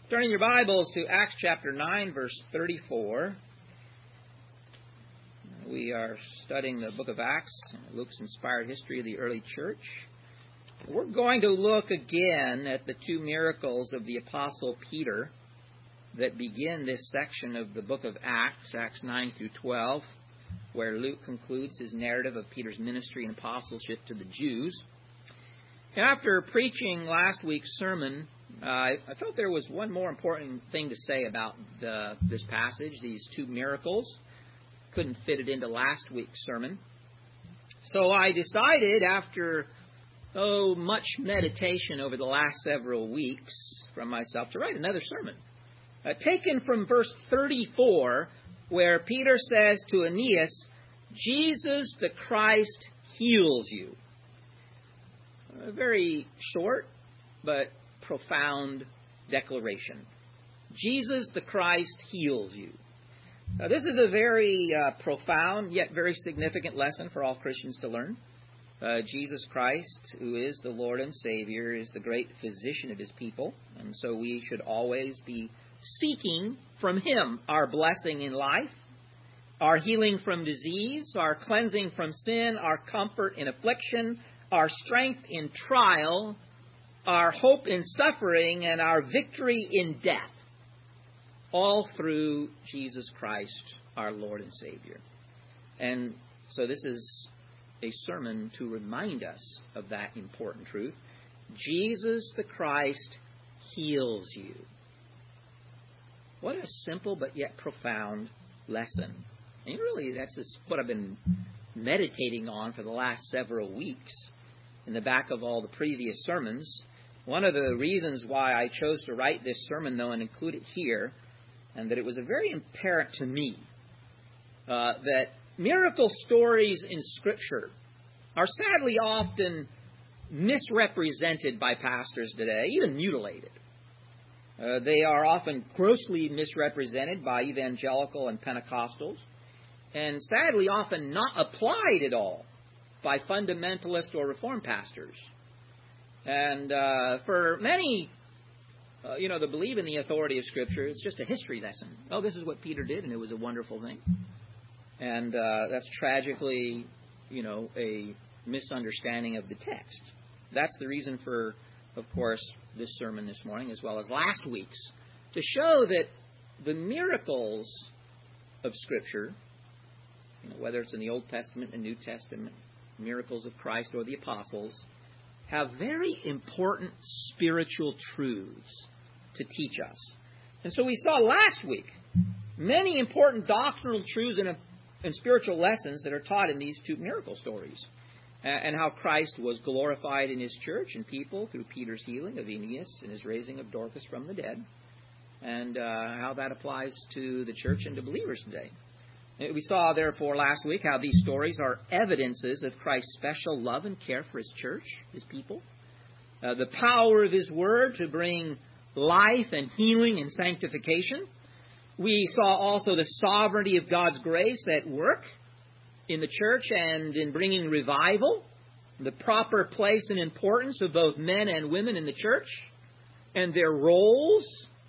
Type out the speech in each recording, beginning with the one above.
Turning your Bibles to Acts chapter 9, verse 34. We are studying the book of Acts, Luke's inspired history of the early church. We're going to look again at the two miracles of the Apostle Peter that begin this section of the book of Acts, Acts 9 through 12, where Luke concludes his narrative of Peter's ministry and apostleship to the Jews. And after preaching last week's sermon, I felt there was one more important thing to say about this passage, these two miracles. Couldn't fit it into last week's sermon. So I decided, after much meditation over the last several weeks from myself, to write another sermon. Taken from verse 34, where Peter says to Aeneas, "Jesus the Christ heals you." A very short but profound declaration. Jesus the Christ heals you. Now, this is a very profound yet very significant lesson for all Christians to learn. Jesus Christ, who is the Lord and Savior, is the great physician of His people, and so we should always be seeking from Him our blessing in life, our healing from disease, our cleansing from sin, our comfort in affliction, our strength in trial, our hope in suffering, and our victory in death, all through Jesus Christ, our Lord and Savior. And so this is a sermon to remind us of that important truth. Jesus the Christ heals you. What a simple but yet profound lesson. And really, that's what I've been meditating on for the last several weeks in the back of all the previous sermons. One of the reasons why I chose to write this sermon, though, and include it here, and that it was very apparent to me that miracle stories in Scripture are sadly often misrepresented by pastors today, even mutilated. They are often grossly misrepresented by evangelical and Pentecostals, and sadly often not applied at all by fundamentalist or Reformed pastors. And for many, that believe in the authority of Scripture, it's just a history lesson. Oh, this is what Peter did, and it was a wonderful thing. And that's tragically, a misunderstanding of the text. That's the reason for, of course, this sermon this morning, as well as last week's, to show that the miracles of Scripture, whether it's in the Old Testament and New Testament, miracles of Christ or the apostles, have very important spiritual truths to teach us. And so we saw last week many important doctrinal truths and spiritual lessons that are taught in these two miracle stories, and how Christ was glorified in His church and people through Peter's healing of Aeneas and his raising of Dorcas from the dead, and how that applies to the church and to believers today. We saw, therefore, last week how these stories are evidences of Christ's special love and care for His church, His people, the power of His Word to bring life and healing and sanctification. We saw also the sovereignty of God's grace at work in the church and in bringing revival, the proper place and importance of both men and women in the church and their roles.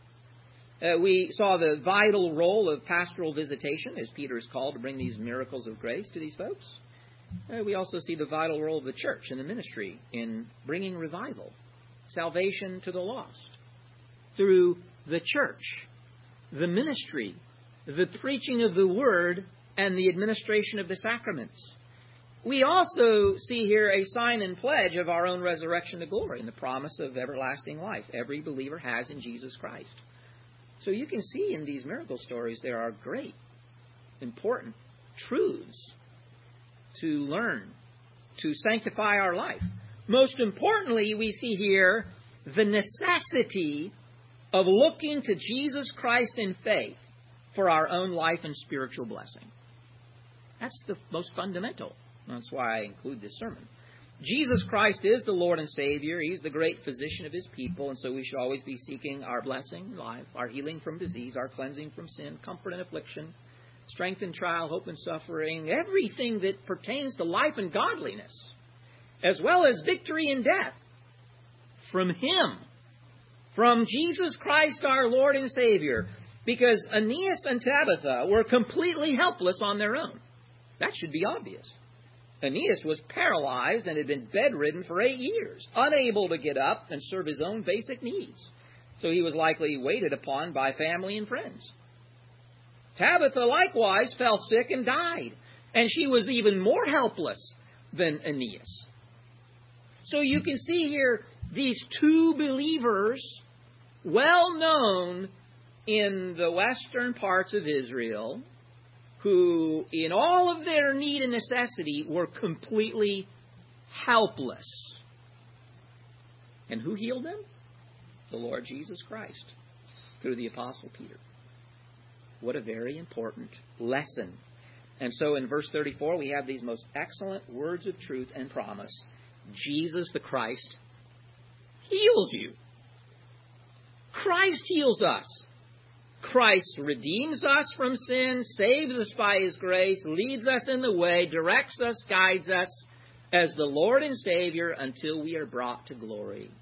We saw the vital role of pastoral visitation, as Peter is called to bring these miracles of grace to these folks. We also see the vital role of the church and the ministry in bringing revival, salvation to the lost, through the church, the ministry, the preaching of the Word, and the administration of the sacraments. We also see here a sign and pledge of our own resurrection to glory and the promise of everlasting life every believer has in Jesus Christ. So you can see in these miracle stories there are great, important truths to learn, to sanctify our life. Most importantly, we see here the necessity of looking to Jesus Christ in faith for our own life and spiritual blessing. That's the most fundamental. That's why I include this sermon. Jesus Christ is the Lord and Savior. He's the great physician of His people, and so we should always be seeking our blessing in life, our healing from disease, our cleansing from sin, comfort in affliction, strength in trial, hope in suffering, everything that pertains to life and godliness, as well as victory in death, from Him. from Jesus Christ our Lord and Savior, because Aeneas and Tabitha were completely helpless on their own. That should be obvious. Aeneas was paralyzed and had been bedridden for 8 years, unable to get up and serve his own basic needs. So he was likely waited upon by family and friends. Tabitha likewise fell sick and died, and she was even more helpless than Aeneas. So you can see here these two believers, well known in the western parts of Israel, who in all of their need and necessity were completely helpless. And who healed them? The Lord Jesus Christ, through the Apostle Peter. What a very important lesson. And so in verse 34, we have these most excellent words of truth and promise. Jesus the Christ heals you. Christ heals us. Christ redeems us from sin, saves us by His grace, leads us in the way, directs us, guides us as the Lord and Savior until we are brought to glory.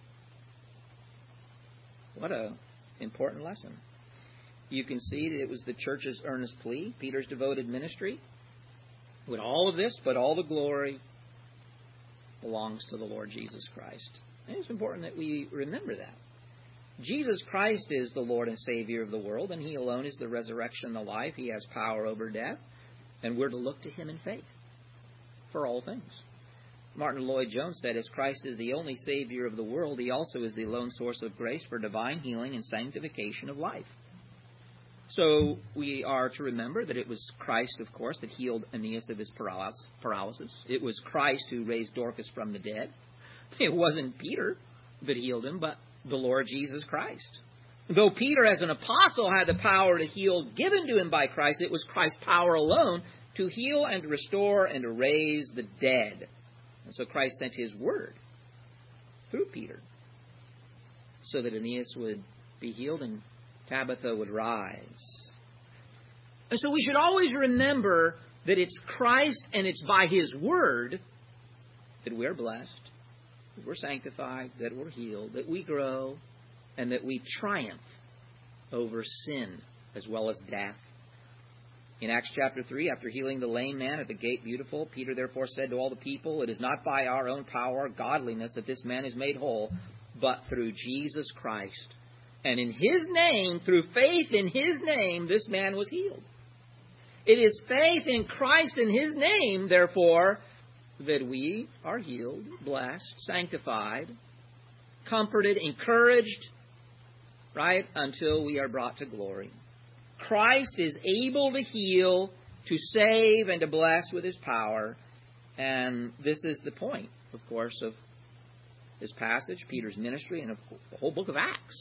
What an important lesson. You can see that it was the church's earnest plea, Peter's devoted ministry. With all of this, but all the glory belongs to the Lord Jesus Christ. And it's important that we remember that. Jesus Christ is the Lord and Savior of the world, and He alone is the resurrection and the life. He has power over death, and we're to look to Him in faith for all things. Martin Lloyd-Jones said, as Christ is the only Savior of the world, He also is the alone source of grace for divine healing and sanctification of life. So we are to remember that it was Christ, of course, that healed Aeneas of his paralysis. It was Christ who raised Dorcas from the dead. It wasn't Peter that healed him, but the Lord Jesus Christ. Though Peter, as an apostle, had the power to heal given to him by Christ, it was Christ's power alone to heal and to restore and to raise the dead. And so Christ sent His word through Peter so that Aeneas would be healed and Tabitha would rise. And so we should always remember that it's Christ and it's by His word that we're blessed, that we're sanctified, that we're healed, that we grow, and that we triumph over sin as well as death. In Acts chapter 3, after healing the lame man at the gate beautiful, Peter therefore said to all the people, it is not by our own power or godliness that this man is made whole, but through Jesus Christ. And in His name, through faith in His name, this man was healed. It is faith in Christ in His name, therefore, that we are healed, blessed, sanctified, comforted, encouraged, right, until we are brought to glory. Christ is able to heal, to save, and to bless with His power. And this is the point, of course, of this passage, Peter's ministry, and of the whole book of Acts.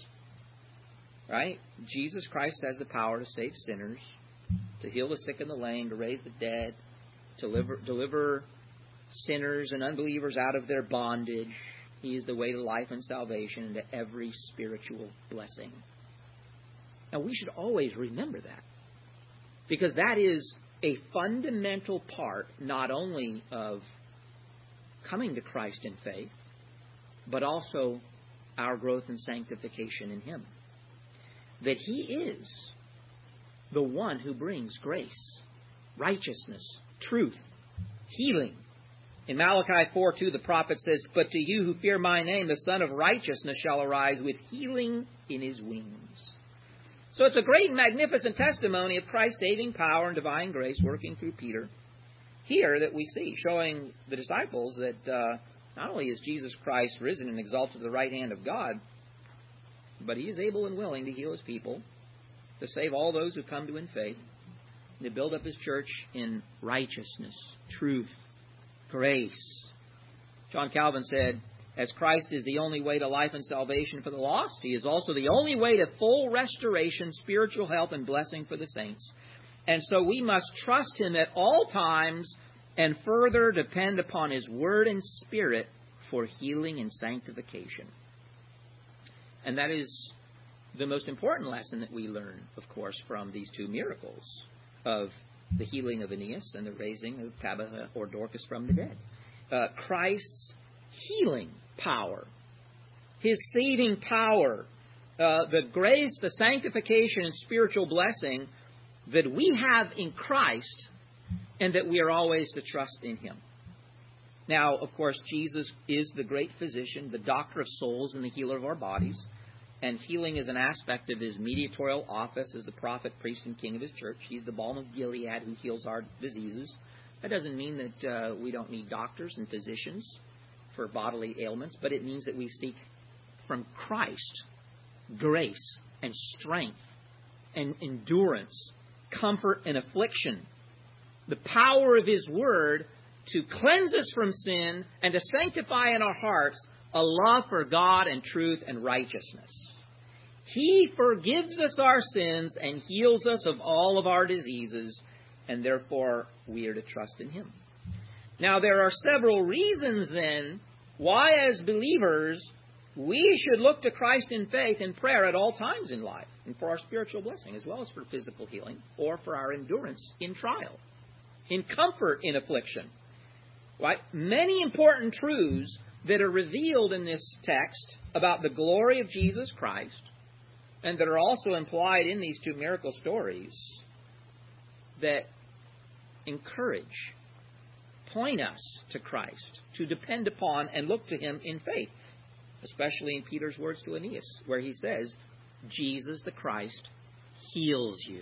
Right? Jesus Christ has the power to save sinners, to heal the sick and the lame, to raise the dead, to deliver sinners and unbelievers out of their bondage. He is the way to life and salvation and to every spiritual blessing. Now, we should always remember that, because that is a fundamental part not only of coming to Christ in faith, but also our growth and sanctification in Him. That He is the one who brings grace, righteousness, truth, healing. In Malachi 4:2, the prophet says, but to you who fear my name, the Son of Righteousness shall arise with healing in His wings. So it's a great and magnificent testimony of Christ's saving power and divine grace working through Peter here that we see, showing the disciples that not only is Jesus Christ risen and exalted to the right hand of God, but He is able and willing to heal His people, to save all those who come to Him in faith, and to build up His church in righteousness, truth, grace. John Calvin said, as Christ is the only way to life and salvation for the lost, He is also the only way to full restoration, spiritual health, and blessing for the saints. And so we must trust Him at all times and further depend upon His Word and Spirit for healing and sanctification. And that is the most important lesson that we learn, of course, from these two miracles of the healing of Aeneas and the raising of Tabitha or Dorcas from the dead. Christ's healing power, His saving power, the grace, the sanctification, and spiritual blessing that we have in Christ, and that we are always to trust in Him. Now, of course, Jesus is the great physician, the doctor of souls, and the healer of our bodies. And healing is an aspect of His mediatorial office as the prophet, priest, and king of His church. He's the balm of Gilead who heals our diseases. That doesn't mean that we don't need doctors and physicians for bodily ailments, but it means that we seek from Christ grace and strength and endurance, comfort and affliction, the power of His Word to cleanse us from sin and to sanctify in our hearts a love for God and truth and righteousness. He forgives us our sins and heals us of all of our diseases, and therefore we are to trust in Him. Now, there are several reasons then why, as believers, we should look to Christ in faith and prayer at all times in life, and for our spiritual blessing, as well as for physical healing, or for our endurance in trial, in comfort in affliction. Right? Many important truths that are revealed in this text about the glory of Jesus Christ, and that are also implied in these two miracle stories, that encourage, point us to Christ, to depend upon and look to Him in faith, especially in Peter's words to Aeneas, where he says, Jesus the Christ heals you.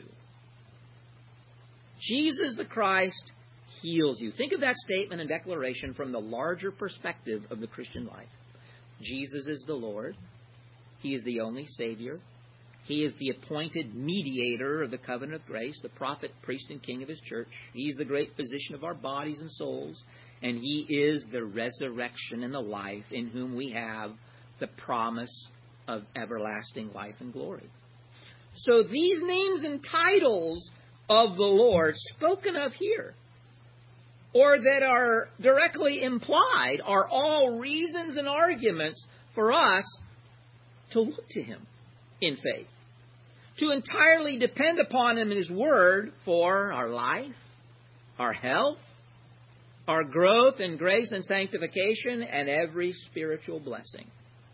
Jesus the Christ heals you. Think of that statement and declaration from the larger perspective of the Christian life. Jesus is the Lord. He is the only Savior. He is the appointed mediator of the covenant of grace, the prophet, priest, and king of His church. He's the great physician of our bodies and souls. And He is the resurrection and the life in whom we have the promise of everlasting life and glory. So these names and titles of the Lord spoken of here, or that are directly implied, are all reasons and arguments for us to look to Him in faith, to entirely depend upon Him and His Word for our life, our health, our growth in grace and sanctification, and every spiritual blessing.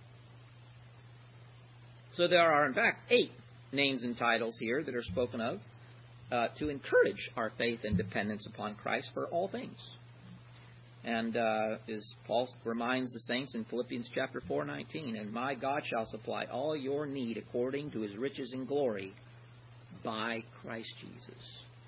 So there are, in fact, 8 names and titles here that are spoken of to encourage our faith and dependence upon Christ for all things. And as Paul reminds the saints in Philippians chapter 4:19, and my God shall supply all your need according to His riches in glory by Christ Jesus.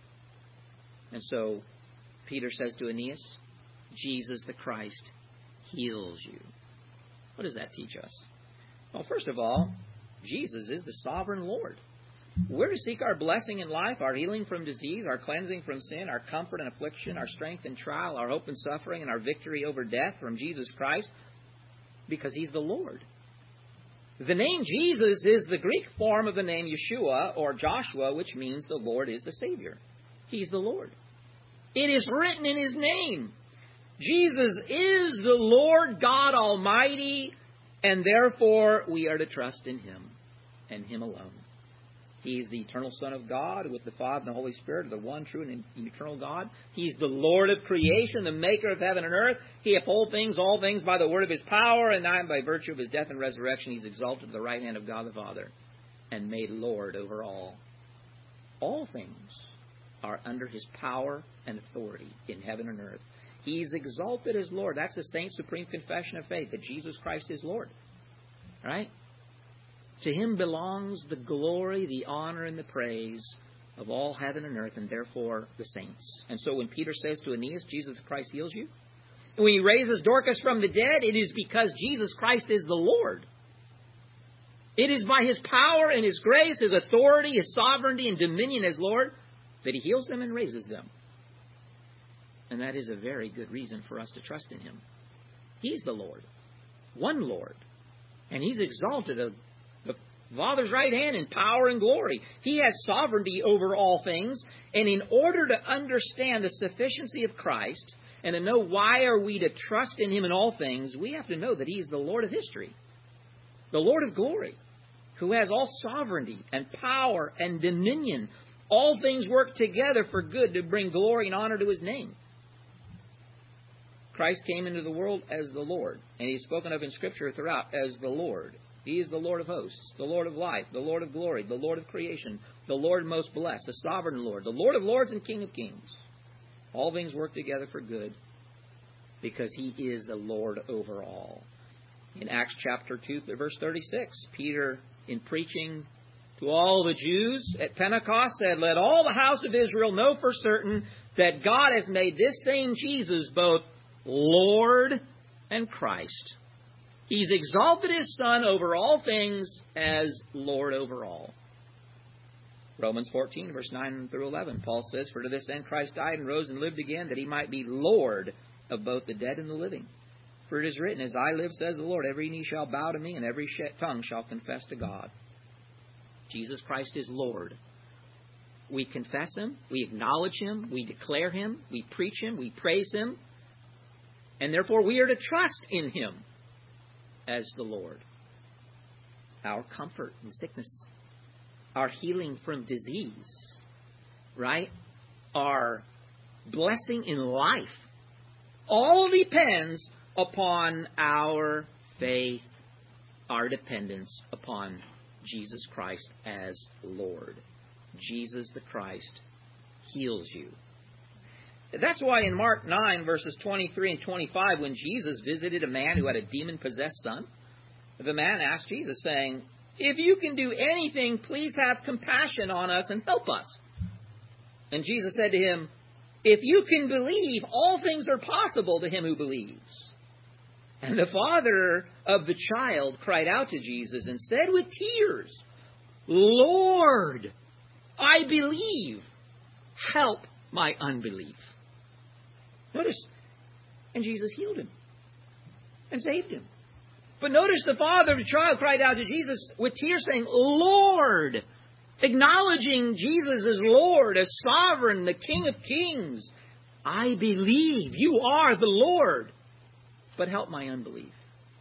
And so Peter says to Aeneas, Jesus the Christ heals you. What does that teach us? Well, first of all, Jesus is the sovereign Lord. We're to seek our blessing in life, our healing from disease, our cleansing from sin, our comfort and affliction, our strength in trial, our hope in suffering, and our victory over death from Jesus Christ, because He's the Lord. The name Jesus is the Greek form of the name Yeshua or Joshua, which means the Lord is the Savior. He's the Lord. It is written in His name. Jesus is the Lord God Almighty, and therefore we are to trust in Him and Him alone. He is the eternal Son of God with the Father and the Holy Spirit, the one true and eternal God. He's the Lord of creation, the maker of heaven and earth. He upholds things, all things, by the word of His power, and now by virtue of His death and resurrection, He's exalted to the right hand of God the Father and made Lord over all. All things are under His power and authority in heaven and earth. He's exalted as Lord. That's the saint's supreme confession of faith, that Jesus Christ is Lord. All right? To Him belongs the glory, the honor, and the praise of all heaven and earth, and therefore the saints. And so when Peter says to Aeneas, Jesus Christ heals you, and when He raises Dorcas from the dead, it is because Jesus Christ is the Lord. It is by His power and His grace, His authority, His sovereignty, and dominion as Lord that He heals them and raises them. And that is a very good reason for us to trust in Him. He's the Lord, one Lord, and He's exalted at the Father's right hand in power and glory. He has sovereignty over all things, and in order to understand the sufficiency of Christ and to know why are we to trust in Him in all things, we have to know that He is the Lord of history, the Lord of glory, who has all sovereignty and power and dominion. All things work together for good to bring glory and honor to His name. Christ came into the world as the Lord, and He's spoken of in Scripture throughout as the Lord. He is the Lord of hosts, the Lord of life, the Lord of glory, the Lord of creation, the Lord most blessed, the sovereign Lord, the Lord of lords and King of kings. All things work together for good because He is the Lord over all. In Acts chapter 2, verse 36, Peter, in preaching to all the Jews at Pentecost, said, "Let all the house of Israel know for certain that God has made this same Jesus both Lord and Christ. He's exalted His Son over all things as Lord over all." Romans 14, verse 9 through 11, Paul says, "For to this end Christ died and rose and lived again, that He might be Lord of both the dead and the living. For it is written, As I live, says the Lord, every knee shall bow to me, and every tongue shall confess to God." Jesus Christ is Lord. We confess Him, we acknowledge Him, we declare Him, we preach Him, we praise Him, and therefore we are to trust in Him as the Lord. Our comfort in sickness, our healing from disease, right? Our blessing in life, all depends upon our faith, our dependence upon Jesus Christ as Lord. Jesus the Christ heals you. That's why in Mark 9, verses 23 and 25, when Jesus visited a man who had a demon-possessed son, the man asked Jesus, saying, "If you can do anything, please have compassion on us and help us." And Jesus said to him, "If you can believe, all things are possible to him who believes." And the father of the child cried out to Jesus and said with tears, "Lord, I believe. Help my unbelief." Notice, and Jesus healed him and saved him. But notice the father of the child cried out to Jesus with tears saying, "Lord," acknowledging Jesus as Lord, as sovereign, the King of kings. "I believe you are the Lord, but help my unbelief."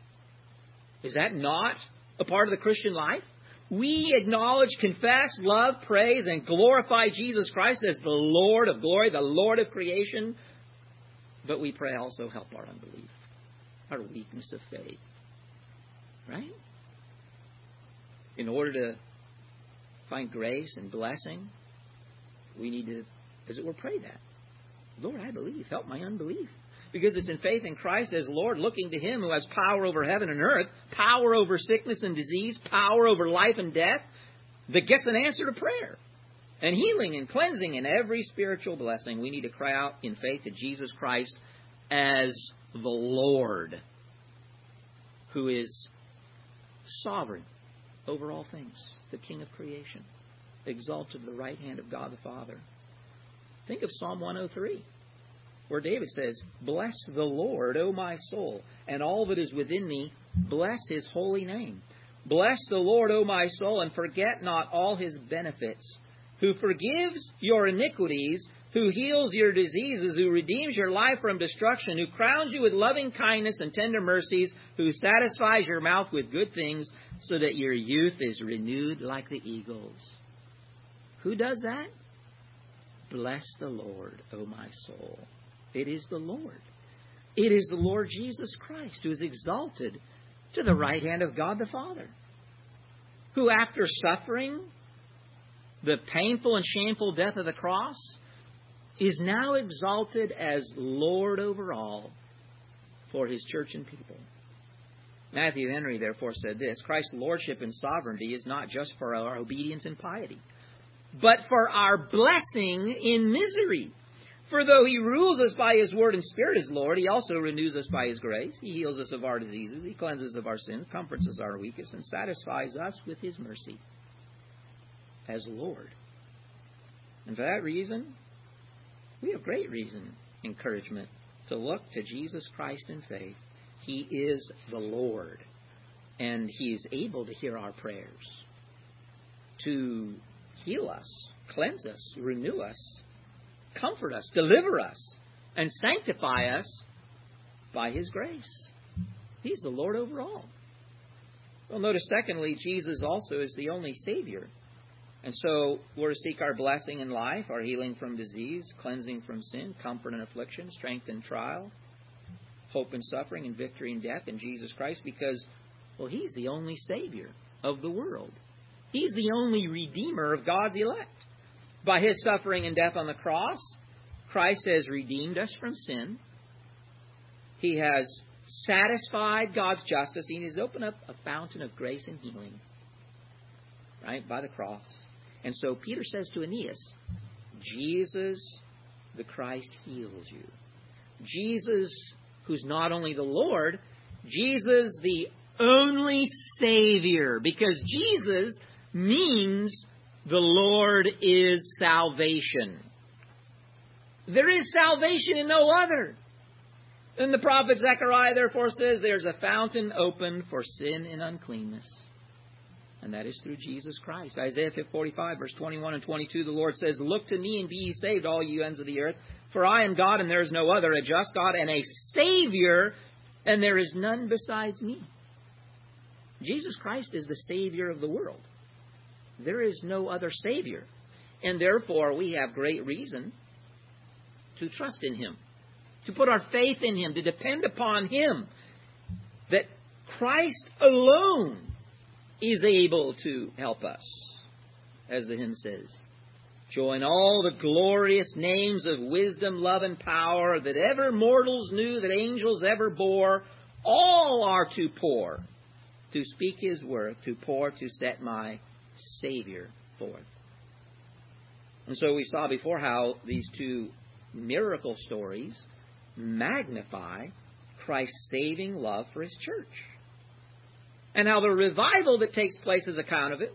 Is that not a part of the Christian life? We acknowledge, confess, love, praise, and glorify Jesus Christ as the Lord of glory, the Lord of creation. But we pray also, help our unbelief, our weakness of faith. Right? In order to find grace and blessing, we need to, as it were, pray that. "Lord, I believe. Help my unbelief." Because it's in faith in Christ as Lord, looking to Him who has power over heaven and earth, power over sickness and disease, power over life and death, that gets an answer to prayer. And healing and cleansing and every spiritual blessing. We need to cry out in faith to Jesus Christ as the Lord, who is sovereign over all things, the King of creation, exalted at the right hand of God the Father. Think of Psalm 103. Where David says, "Bless the Lord, O my soul, and all that is within me, bless His holy name. Bless the Lord, O my soul, and forget not all His benefits, who forgives your iniquities, who heals your diseases, who redeems your life from destruction, who crowns you with loving kindness and tender mercies, who satisfies your mouth with good things, so that your youth is renewed like the eagles." Who does that? Bless the Lord, O my soul. It is the Lord. It is the Lord Jesus Christ who is exalted to the right hand of God the Father, who after suffering the painful and shameful death of the cross is now exalted as Lord over all for His church and people. Matthew Henry therefore said this, "Christ's lordship and sovereignty is not just for our obedience and piety, but for our blessing in misery. For though He rules us by His word and Spirit as Lord, He also renews us by His grace. He heals us of our diseases. He cleanses us of our sins, comforts us our weakness, and satisfies us with His mercy as Lord." And for that reason, we have great reason, encouragement, to look to Jesus Christ in faith. He is the Lord, and He is able to hear our prayers, to heal us, cleanse us, renew us, comfort us, deliver us, and sanctify us by His grace. He's the Lord over all. Well, notice secondly, Jesus also is the only Savior. And so we're to seek our blessing in life, our healing from disease, cleansing from sin, comfort in affliction, strength in trial, hope in suffering, and victory in death in Jesus Christ, because Well, He's the only Savior of the world. He's the only Redeemer of God's elect. By His suffering and death on the cross, Christ has redeemed us from sin. He has satisfied God's justice. He has opened up a fountain of grace and healing. Right? By the cross. And so Peter says to Aeneas, Jesus the Christ heals you. Jesus, who's not only the Lord, Jesus the only Savior. Because Jesus means the Lord is salvation. There is salvation in no other. And the prophet Zechariah therefore says, there's a fountain opened for sin and uncleanness. And that is through Jesus Christ. Isaiah 45, verse 21 and 22, the Lord says, look to me and be ye saved, all you ends of the earth. For I am God and there is no other, a just God and a Savior, and there is none besides me. Jesus Christ is the Savior of the world. There is no other Savior. And therefore we have great reason to trust in Him, to put our faith in Him, to depend upon Him, that Christ alone is able to help us. As the hymn says, join all the glorious names of wisdom, love, and power that ever mortals knew, that angels ever bore. All are too poor to speak His worth, too poor to set my Savior forth. And so we saw before how these two miracle stories magnify Christ's saving love for His church. And how the revival that takes place as account of it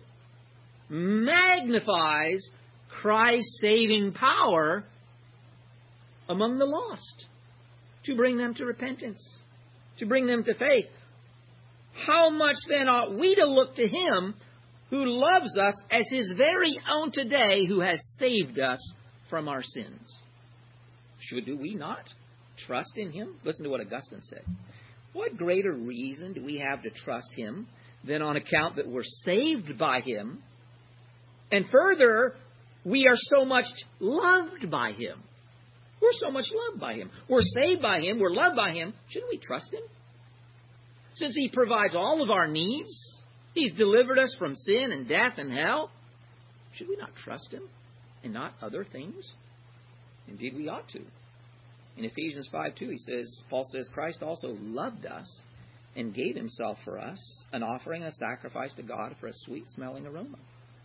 magnifies Christ's saving power among the lost, to bring them to repentance, to bring them to faith. How much then ought we to look to Him who loves us as His very own today, who has saved us from our sins? Should we not trust in Him? Listen to what Augustine said. What greater reason do we have to trust Him than on account that we're saved by Him? And further, we are so much loved by Him. We're so much loved by Him. We're saved by Him. We're loved by Him. Shouldn't we trust Him? Since He provides all of our needs, He's delivered us from sin and death and hell. Should we not trust Him and not other things? Indeed, we ought to. In Ephesians 5:2, Paul says, Christ also loved us and gave Himself for us, an offering and a sacrifice to God for a sweet-smelling aroma.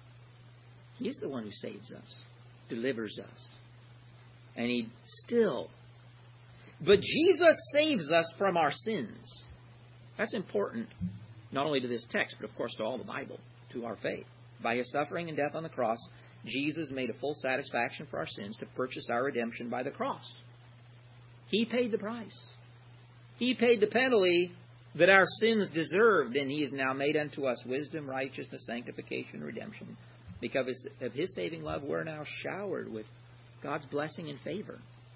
He is the one who saves us, delivers us. And He still. But Jesus saves us from our sins. That's important, not only to this text, but of course to all the Bible, to our faith. By His suffering and death on the cross, Jesus made a full satisfaction for our sins to purchase our redemption by the cross. He paid the price. He paid the penalty that our sins deserved, and He has now made unto us wisdom, righteousness, sanctification, redemption. Because of His saving love, we're now showered with God's blessing and favor.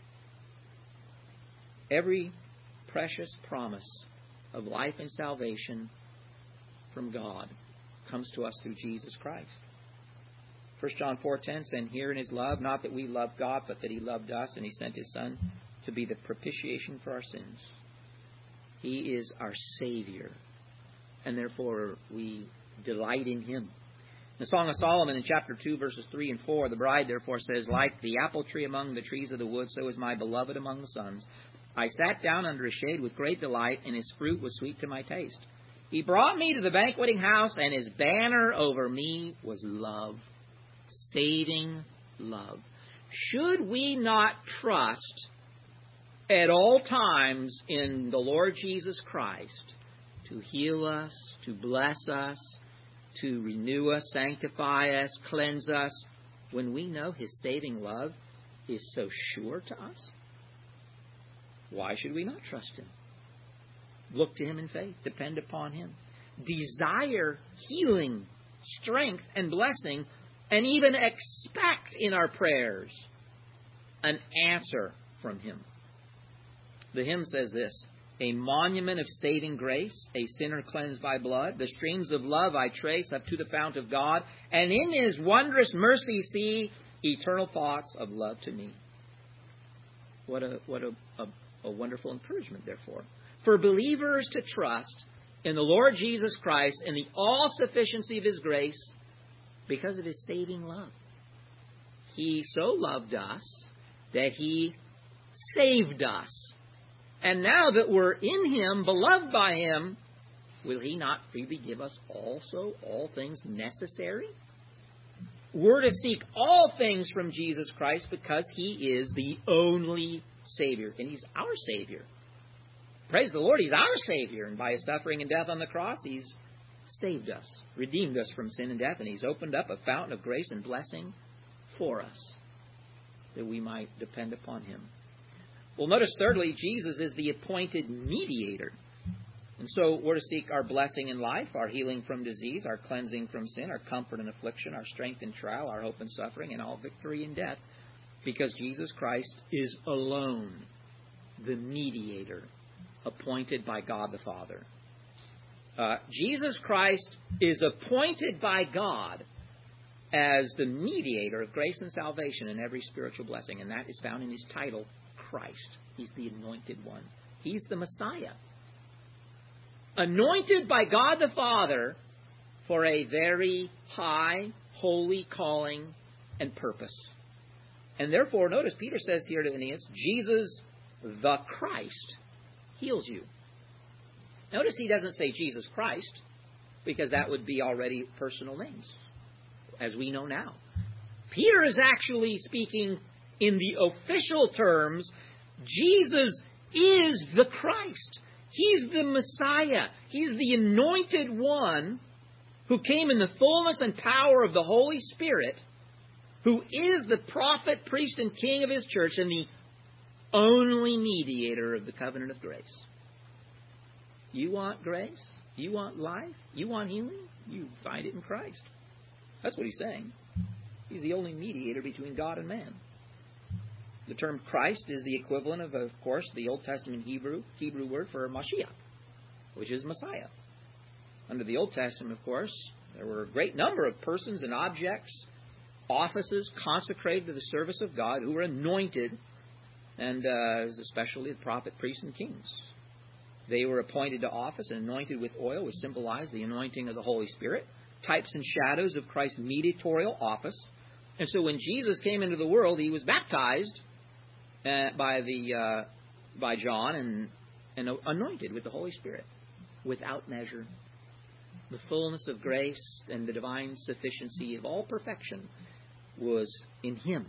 Every precious promise of life and salvation from God comes to us through Jesus Christ. 1 John 4:10 says, here in His love, not that we love God, but that He loved us, and He sent His Son to be the propitiation for our sins. He is our Savior, and therefore we delight in Him. The Song of Solomon in chapter 2, verses 3 and 4, the bride therefore says, like the apple tree among the trees of the wood, so is my beloved among the sons. I sat down under His shade with great delight, and His fruit was sweet to my taste. He brought me to the banqueting house, and His banner over me was love, saving love. Should we not trust at all times in the Lord Jesus Christ to heal us, to bless us, to renew us, sanctify us, cleanse us, when we know His saving love is so sure to us? Why should we not trust Him? Look to Him in faith. Depend upon Him. Desire healing, strength, and blessing, and even expect in our prayers an answer from Him. The hymn says this, a monument of saving grace, a sinner cleansed by blood. The streams of love I trace up to the fount of God, and in His wondrous mercy see eternal thoughts of love to me. What a wonderful encouragement, therefore, for believers to trust in the Lord Jesus Christ and the all-sufficiency of His grace because of His saving love. He so loved us that He saved us. And now that we're in Him, beloved by Him, will He not freely give us also all things necessary? We're to seek all things from Jesus Christ because He is the only Savior. And He's our Savior. Praise the Lord, He's our Savior. And by His suffering and death on the cross, He's saved us, redeemed us from sin and death, and He's opened up a fountain of grace and blessing for us that we might depend upon Him. Well, notice thirdly, Jesus is the appointed mediator. And so we're to seek our blessing in life, our healing from disease, our cleansing from sin, our comfort in affliction, our strength in trial, our hope in suffering, and all victory in death, because Jesus Christ is alone the mediator appointed by God the Father. Jesus Christ is appointed by God as the mediator of grace and salvation and every spiritual blessing, and that is found in His title, Christ. He's the anointed one. He's the Messiah. Anointed by God the Father for a very high, holy calling and purpose. And therefore, notice Peter says here to Aeneas, Jesus the Christ heals you. Notice he doesn't say Jesus Christ, because that would be already personal names, as we know now. Peter is actually speaking in the official terms. Jesus is the Christ. He's the Messiah. He's the anointed one who came in the fullness and power of the Holy Spirit, who is the prophet, priest, and king of His church, and the only mediator of the covenant of grace. You want grace? You want life? You want healing? You find it in Christ. That's what he's saying. He's the only mediator between God and man. The term Christ is the equivalent of course, the Old Testament Hebrew word for Mashiach, which is Messiah. Under the Old Testament, of course, there were a great number of persons and objects, offices consecrated to the service of God who were anointed, and especially the prophet, priests, and kings. They were appointed to office and anointed with oil, which symbolized the anointing of the Holy Spirit, types and shadows of Christ's mediatorial office. And so when Jesus came into the world, He was baptized by John and anointed with the Holy Spirit without measure. The fullness of grace and the divine sufficiency of all perfection was in Him.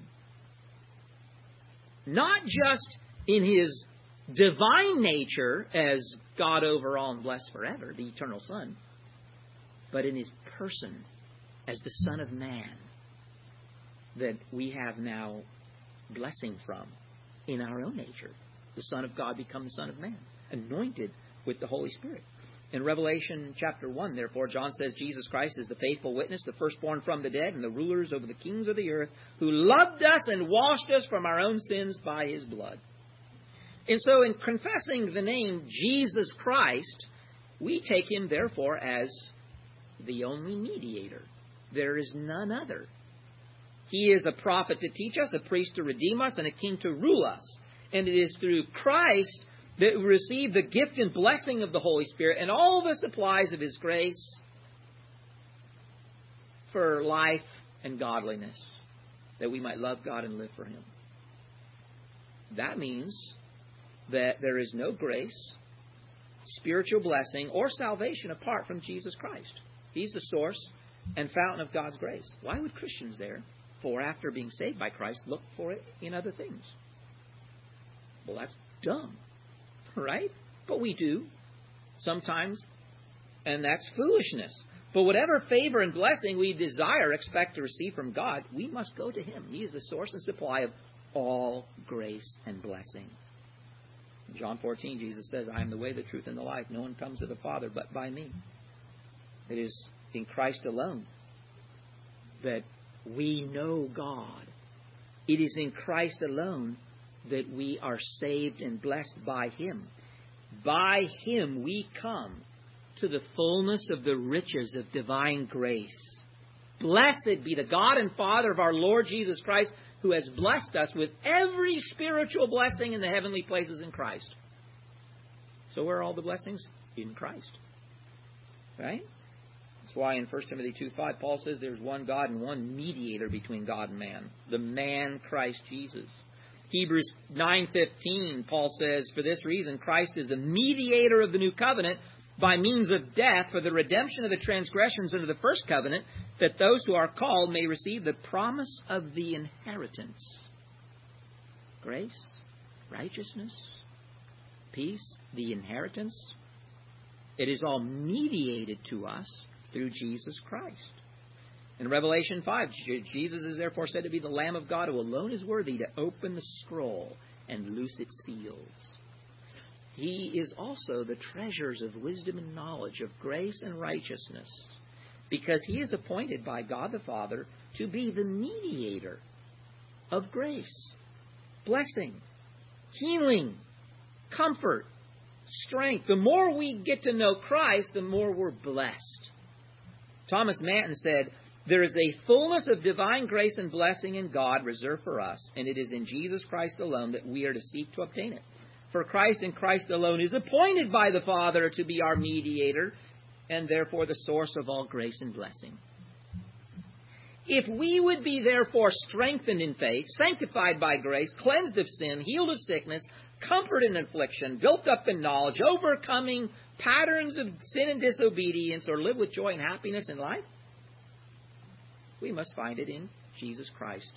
Not just in His divine nature as God over all and blessed forever, the eternal Son, but in His person as the Son of Man that we have now blessing from in our own nature. The Son of God become the Son of Man, anointed with the Holy Spirit. In Revelation chapter 1, therefore, John says Jesus Christ is the faithful witness, the firstborn from the dead, and the rulers over the kings of the earth, who loved us and washed us from our own sins by His blood. And so in confessing the name Jesus Christ, we take Him, therefore, as the only mediator. There is none other. He is a prophet to teach us, a priest to redeem us, and a king to rule us. And it is through Christ that we receive the gift and blessing of the Holy Spirit and all the supplies of His grace for life and godliness, that we might love God and live for Him. That means that there is no grace, spiritual blessing, or salvation apart from Jesus Christ. He's the source and fountain of God's grace. Why would Christians therefore, after being saved by Christ, look for it in other things? Well, that's dumb, right? But we do sometimes, and that's foolishness. But whatever favor and blessing we desire, expect to receive from God, we must go to Him. He is the source and supply of all grace and blessing. In John 14, Jesus says, I am the way, the truth, and the life. No one comes to the Father but by me. It is in Christ alone that we know God. It is in Christ alone that we are saved and blessed by Him. By Him we come to the fullness of the riches of divine grace. Blessed be the God and Father of our Lord Jesus Christ, who has blessed us with every spiritual blessing in the heavenly places in Christ. So where are all the blessings? In Christ. Right? That's why in 1 Timothy 2:5, Paul says there's one God and one mediator between God and man, the man Christ Jesus. Hebrews 9:15, Paul says, for this reason, Christ is the mediator of the new covenant by means of death for the redemption of the transgressions under the first covenant, that those who are called may receive the promise of the inheritance. Grace, righteousness, peace, the inheritance. It is all mediated to us through Jesus Christ. In Revelation 5, Jesus is therefore said to be the Lamb of God who alone is worthy to open the scroll and loose its seals. He is also the treasures of wisdom and knowledge, of grace and righteousness, because he is appointed by God the Father to be the mediator of grace, blessing, healing, comfort, strength. The more we get to know Christ, the more we're blessed. Thomas Manton said, there is a fullness of divine grace and blessing in God reserved for us, and it is in Jesus Christ alone that we are to seek to obtain it. For Christ and Christ alone is appointed by the Father to be our mediator, and therefore the source of all grace and blessing. If we would be therefore strengthened in faith, sanctified by grace, cleansed of sin, healed of sickness, comforted in affliction, built up in knowledge, overcoming patterns of sin and disobedience, or live with joy and happiness in life, we must find it in Jesus Christ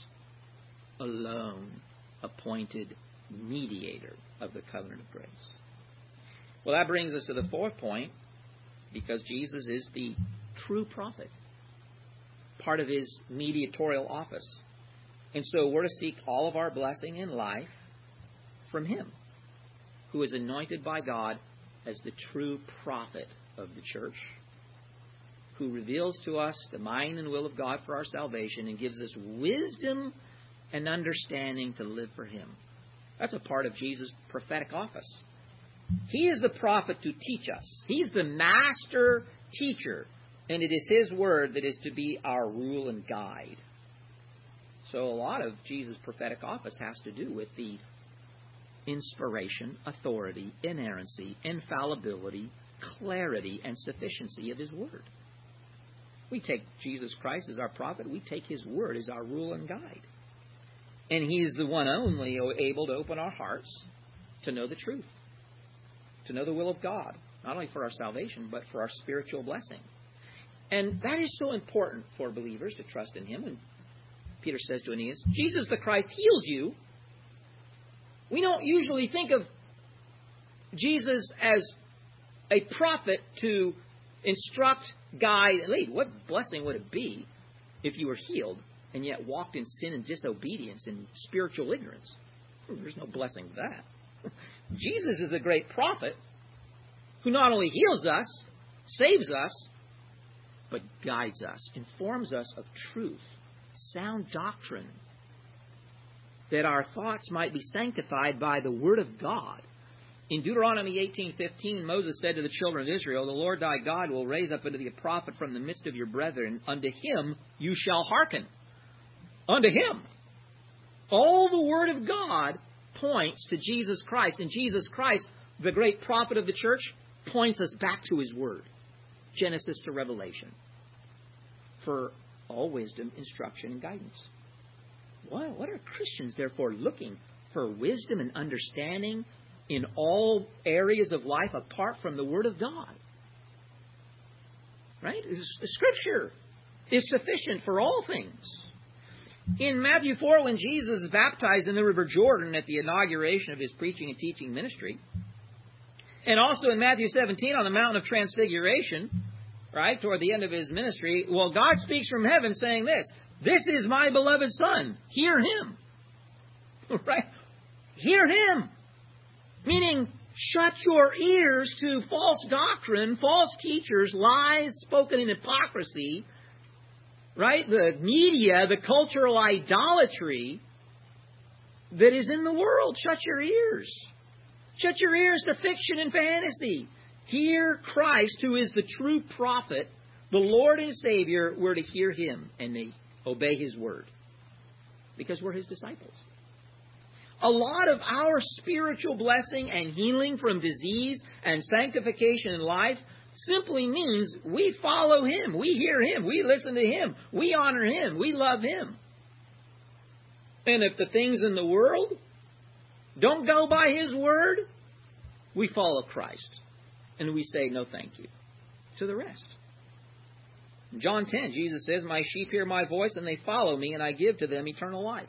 alone, appointed mediator of the covenant of grace. Well, that brings us to the fourth point, because Jesus is the true prophet, part of his mediatorial office. And so we're to seek all of our blessing in life from him, who is anointed by God as the true prophet of the church, who reveals to us the mind and will of God for our salvation and gives us wisdom and understanding to live for him. That's a part of Jesus' prophetic office. He is the prophet to teach us. He's the master teacher, and it is his word that is to be our rule and guide. So a lot of Jesus' prophetic office has to do with the inspiration, authority, inerrancy, infallibility, clarity, and sufficiency of his word. We take Jesus Christ as our prophet. We take his word as our rule and guide. And he is the one only able to open our hearts to know the truth, to know the will of God, not only for our salvation, but for our spiritual blessing. And that is so important for believers to trust in him. And Peter says to Aeneas, Jesus the Christ heals you. We don't usually think of Jesus as a prophet to instruct, guide, and lead. What blessing would it be if you were healed and yet walked in sin and disobedience and spiritual ignorance? There's no blessing to that. Jesus is a great prophet who not only heals us, saves us, but guides us, informs us of truth, sound doctrine, that our thoughts might be sanctified by the word of God. In Deuteronomy 18:15, Moses said to the children of Israel, the Lord thy God will raise up unto thee a prophet from the midst of your brethren. Unto him you shall hearken. Unto him. All the word of God points to Jesus Christ. And Jesus Christ, the great prophet of the church, points us back to his word. Genesis to Revelation. For all wisdom, instruction, and guidance. What are Christians, therefore, looking for? Wisdom and understanding in all areas of life apart from the Word of God. Right? The Scripture is sufficient for all things. In Matthew 4, when Jesus is baptized in the River Jordan at the inauguration of his preaching and teaching ministry, and also in Matthew 17 on the Mountain of Transfiguration, right, toward the end of his ministry, well, God speaks from heaven saying this, this is my beloved Son, hear him. Right? Hear him. Meaning, shut your ears to false doctrine, false teachers, lies spoken in hypocrisy, right? The media, the cultural idolatry that is in the world. Shut your ears. Shut your ears to fiction and fantasy. Hear Christ, who is the true prophet, the Lord and Savior. We're to hear him and they obey his word because we're his disciples. A lot of our spiritual blessing and healing from disease and sanctification in life simply means we follow Him, we hear Him, we listen to Him, we honor Him, we love Him. And if the things in the world don't go by His word, we follow Christ. And we say no thank you to the rest. In John 10, Jesus says, "My sheep hear my voice, and they follow me, and I give to them eternal life."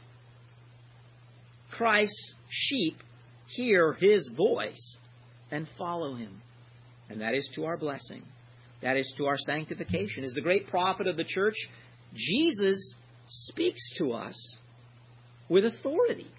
Christ's sheep hear His voice and follow Him. And that is to our blessing. That is to our sanctification. As the great prophet of the church, Jesus speaks to us with authority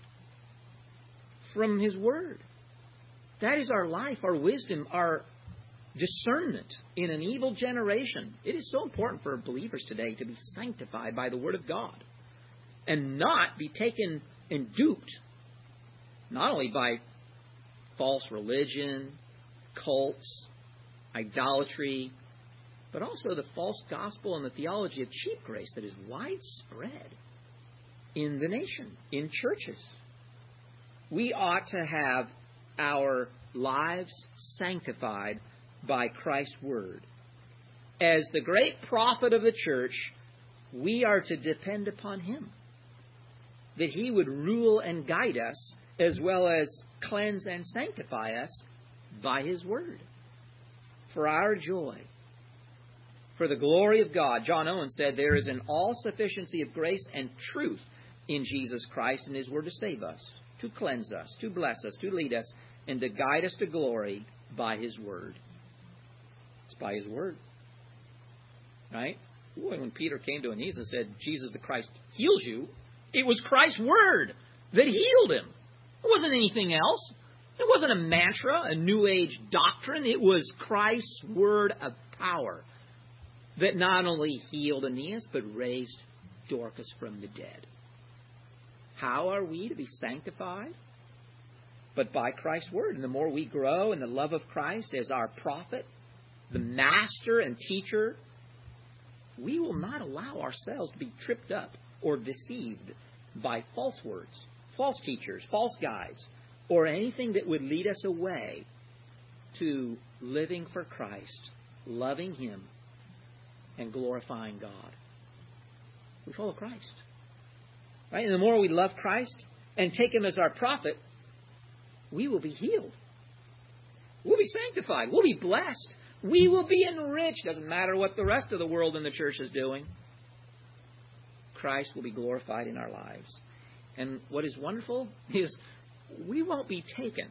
from His word. That is our life, our wisdom, our discernment in an evil generation. It is so important for believers today to be sanctified by the word of God and not be taken and duped, not only by false religion, cults, idolatry, but also the false gospel and the theology of cheap grace that is widespread in the nation, in churches. We ought to have our lives sanctified by Christ's word. As the great prophet of the church, we are to depend upon Him, that He would rule and guide us, as well as cleanse and sanctify us by His word. For our joy, for the glory of God. John Owen said, "There is an all-sufficiency of grace and truth in Jesus Christ and His word to save us, to cleanse us, to bless us, to lead us, and to guide us to glory by His word." It's by His word. Right? When Peter came to Aeneas and said, "Jesus the Christ heals you," it was Christ's word that healed him. It wasn't anything else. It wasn't a mantra, a New Age doctrine. It was Christ's word of power that not only healed Aeneas, but raised Dorcas from the dead. How are we to be sanctified? But by Christ's word. And the more we grow in the love of Christ as our prophet, the master and teacher, we will not allow ourselves to be tripped up or deceived by false words, false teachers, false guides, or anything that would lead us away to living for Christ, loving Him, and glorifying God. We follow Christ. Right? And the more we love Christ and take Him as our prophet, we will be healed. We'll be sanctified. We'll be blessed. We will be enriched. Doesn't matter what the rest of the world and the church is doing. Christ will be glorified in our lives. And what is wonderful is we won't be taken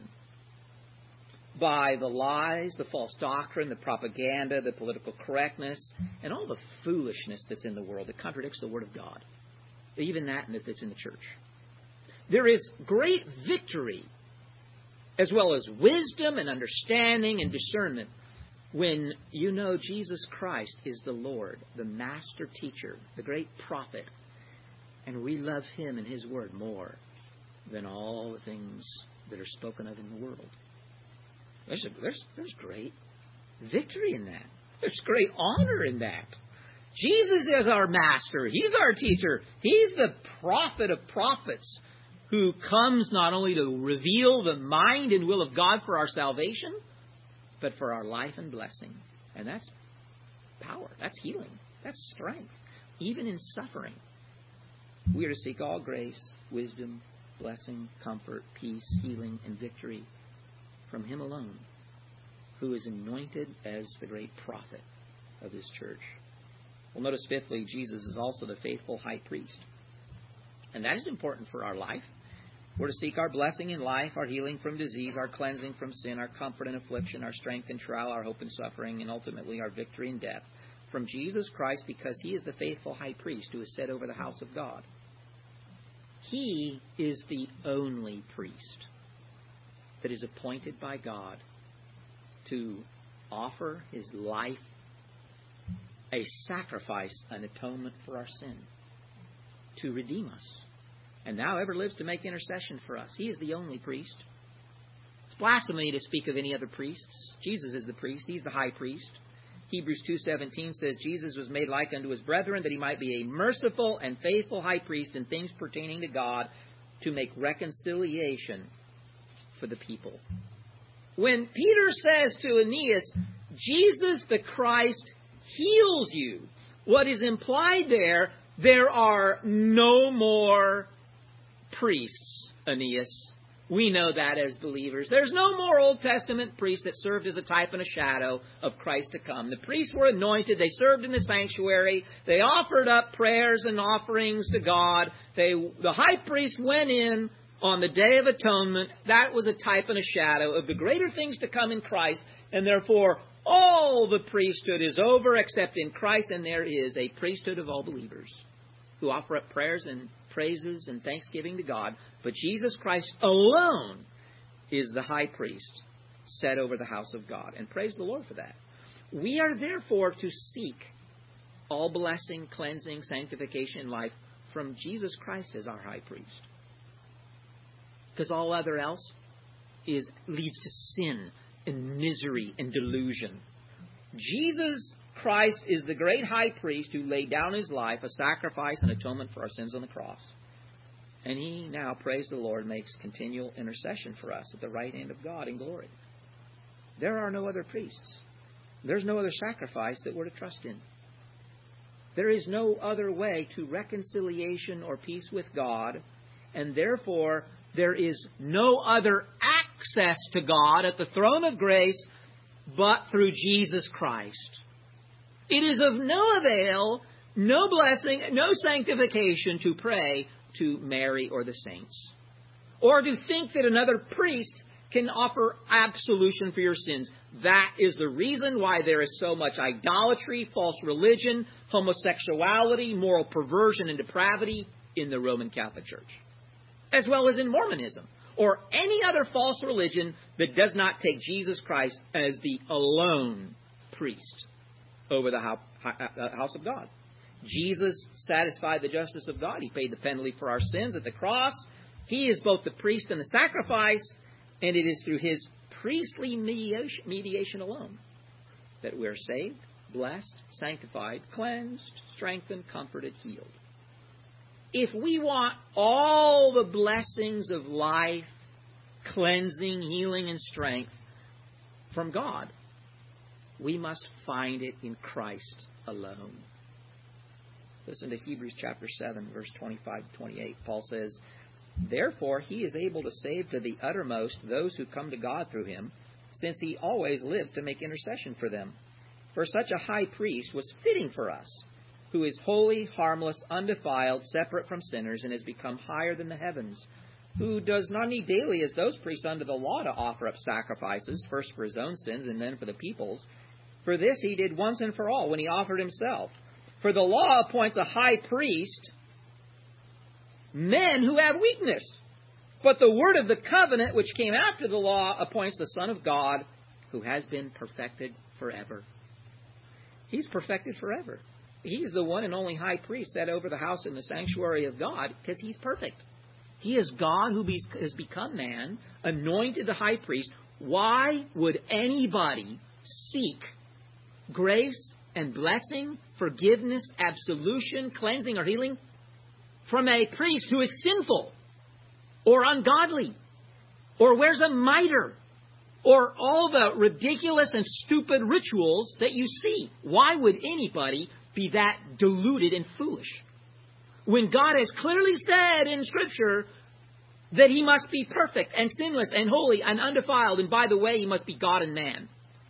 by the lies, the false doctrine, the propaganda, the political correctness, and all the foolishness that's in the world that contradicts the Word of God. Even that that's in the church. There is great victory, as well as wisdom and understanding and discernment, when you know Jesus Christ is the Lord, the master teacher, the great prophet, and we love Him and His word more than all the things that are spoken of in the world. There's great victory in that. There's great honor in that. Jesus is our master. He's our teacher. He's the prophet of prophets who comes not only to reveal the mind and will of God for our salvation, but for our life and blessing. And that's power. That's healing. That's strength. Even in suffering, we are to seek all grace, wisdom, blessing, comfort, peace, healing, and victory from Him alone, who is anointed as the great prophet of His church. Well, notice fifthly, Jesus is also the faithful high priest. And that is important for our life. We're to seek our blessing in life, our healing from disease, our cleansing from sin, our comfort in affliction, our strength in trial, our hope in suffering, and ultimately our victory in death from Jesus Christ, because He is the faithful high priest who is set over the house of God. He is the only priest that is appointed by God to offer His life, a sacrifice, an atonement for our sin, to redeem us, and now ever lives to make intercession for us. He is the only priest. It's blasphemy to speak of any other priests. Jesus is the priest. He's the high priest. Hebrews 2:17 says, Jesus was made like unto His brethren, that He might be a merciful and faithful high priest in things pertaining to God, to make reconciliation for the people. When Peter says to Aeneas, Jesus the Christ heals you. What is implied there are no more priests, Aeneas. We know that as believers. There's no more Old Testament priests that served as a type and a shadow of Christ to come. The priests were anointed. They served in the sanctuary. They offered up prayers and offerings to God. The high priest went in on the Day of Atonement. That was a type and a shadow of the greater things to come in Christ. And therefore, all the priesthood is over except in Christ. And there is a priesthood of all believers who offer up prayers and praises and thanksgiving to God. But Jesus Christ alone is the high priest set over the house of God. And praise the Lord for that. We are therefore to seek all blessing, cleansing, sanctification in life from Jesus Christ as our high priest. Because all other else leads to sin and misery and delusion. Jesus Christ is the great high priest who laid down his life, a sacrifice and atonement for our sins on the cross. And he now, praise the Lord, makes continual intercession for us at the right hand of God in glory. There are no other priests. There's no other sacrifice that we're to trust in. There is no other way to reconciliation or peace with God, and therefore there is no other access to God at the throne of grace but through Jesus Christ. It is of no avail, no blessing, no sanctification to pray to Mary or the saints, or to think that another priest can offer absolution for your sins. That is the reason why there is so much idolatry, false religion, homosexuality, moral perversion, and depravity in the Roman Catholic Church, as well as in Mormonism, or any other false religion that does not take Jesus Christ as the alone priest over the house of God. Jesus satisfied the justice of God. He paid the penalty for our sins at the cross. He is both the priest and the sacrifice, and it is through his priestly mediation alone that we are saved, blessed, sanctified, cleansed, strengthened, comforted, healed. If we want all the blessings of life, cleansing, healing, and strength from God, we must find it in Christ alone. Listen to Hebrews chapter 7, verse 25-28. Paul says, "Therefore he is able to save to the uttermost those who come to God through him, since he always lives to make intercession for them. For such a high priest was fitting for us, who is holy, harmless, undefiled, separate from sinners, and has become higher than the heavens, who does not need daily as those priests under the law to offer up sacrifices, first for his own sins and then for the people's. For this he did once and for all when he offered himself. For the law appoints a high priest men who have weakness. But the word of the covenant, which came after the law, appoints the Son of God, who has been perfected forever." He's perfected forever. He's the one and only high priest set over the house and the sanctuary of God because he's perfect. He is God who has become man, anointed the high priest. Why would anybody seek grace and blessing, forgiveness, absolution, cleansing, or healing from a priest who is sinful or ungodly or wears a mitre or all the ridiculous and stupid rituals that you see? Why would anybody be that deluded and foolish when God has clearly said in Scripture that he must be perfect and sinless and holy and undefiled, and by the way, he must be God and man?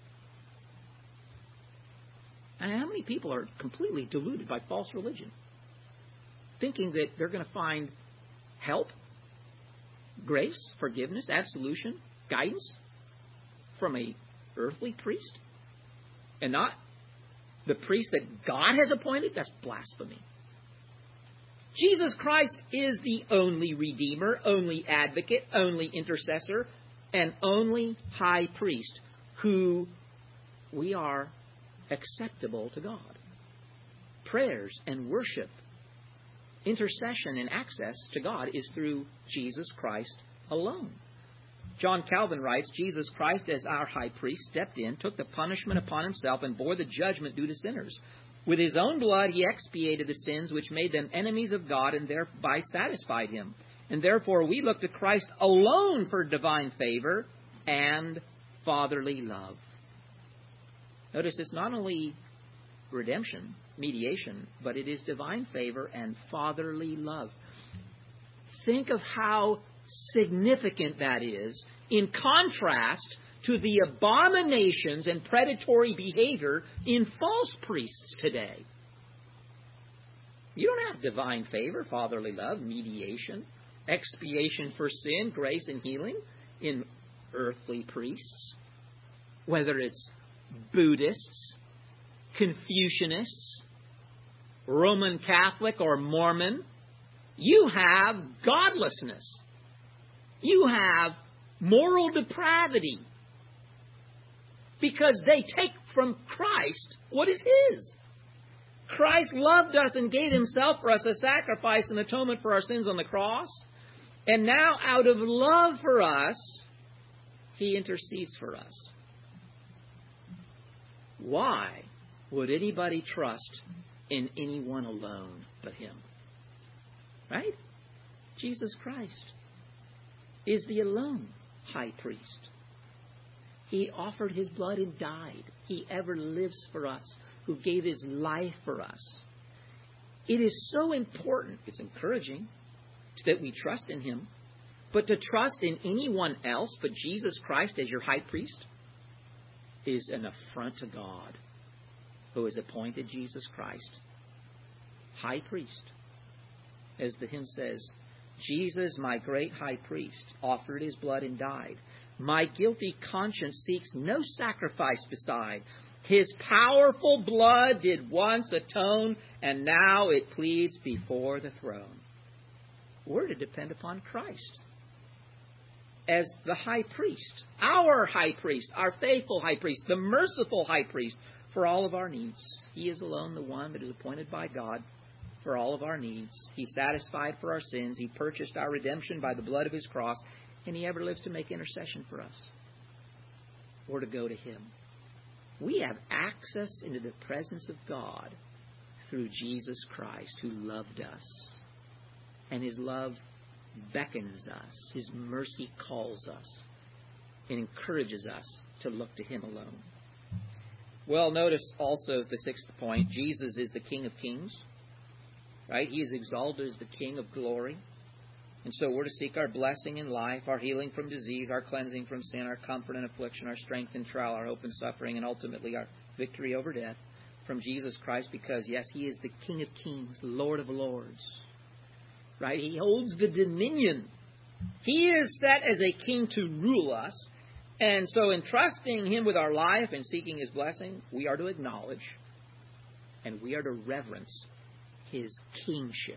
And how many people are completely deluded by false religion, thinking that they're going to find help, grace, forgiveness, absolution, guidance from a earthly priest and not the priest that God has appointed? That's blasphemy. Jesus Christ is the only Redeemer, only Advocate, only Intercessor, and only High Priest who we are acceptable to God. Prayers and worship, intercession and access to God is through Jesus Christ alone. John Calvin writes, "Jesus Christ, as our high priest, stepped in, took the punishment upon himself, and bore the judgment due to sinners. With his own blood he expiated the sins which made them enemies of God and thereby satisfied him. And therefore we look to Christ alone for divine favor and fatherly love." Notice it's not only redemption, mediation, but it is divine favor and fatherly love. Think of how significant that is in contrast to the abominations and predatory behavior in false priests today. You don't have divine favor, fatherly love, mediation, expiation for sin, grace and healing in earthly priests. Whether it's Buddhists, Confucianists, Roman Catholic or Mormon, you have godlessness. You have moral depravity. Because they take from Christ what is His. Christ loved us and gave Himself for us a sacrifice and atonement for our sins on the cross. And now, out of love for us, He intercedes for us. Why would anybody trust in anyone alone but Him? Right? Jesus Christ is the alone high priest. He offered His blood and died. He ever lives for us, who gave His life for us. It is so important, it's encouraging, that we trust in Him. But to trust in anyone else but Jesus Christ as your high priest is an affront to God, who has appointed Jesus Christ high priest. As the hymn says, Jesus, my great high priest, offered His blood and died. My guilty conscience seeks no sacrifice beside. His powerful blood did once atone, and now it pleads before the throne. We're to depend upon Christ as the high priest, our high priest, our faithful high priest, the merciful high priest for all of our needs. He is alone the one that is appointed by God for all of our needs. He satisfied for our sins. He purchased our redemption by the blood of His cross, and He ever lives to make intercession for us. We're to go to Him. We have access into the presence of God through Jesus Christ, who loved us. And His love beckons us. His mercy calls us and encourages us to look to Him alone. Well, notice also as the sixth point, Jesus is the King of Kings. Right? He is exalted as the King of glory. And so we're to seek our blessing in life, our healing from disease, our cleansing from sin, our comfort in affliction, our strength in trial, our hope in suffering, and ultimately our victory over death from Jesus Christ, because, yes, He is the King of Kings, Lord of Lords. Right? He holds the dominion. He is set as a king to rule us. And so in trusting Him with our life and seeking His blessing, we are to acknowledge and we are to reverence His kingship.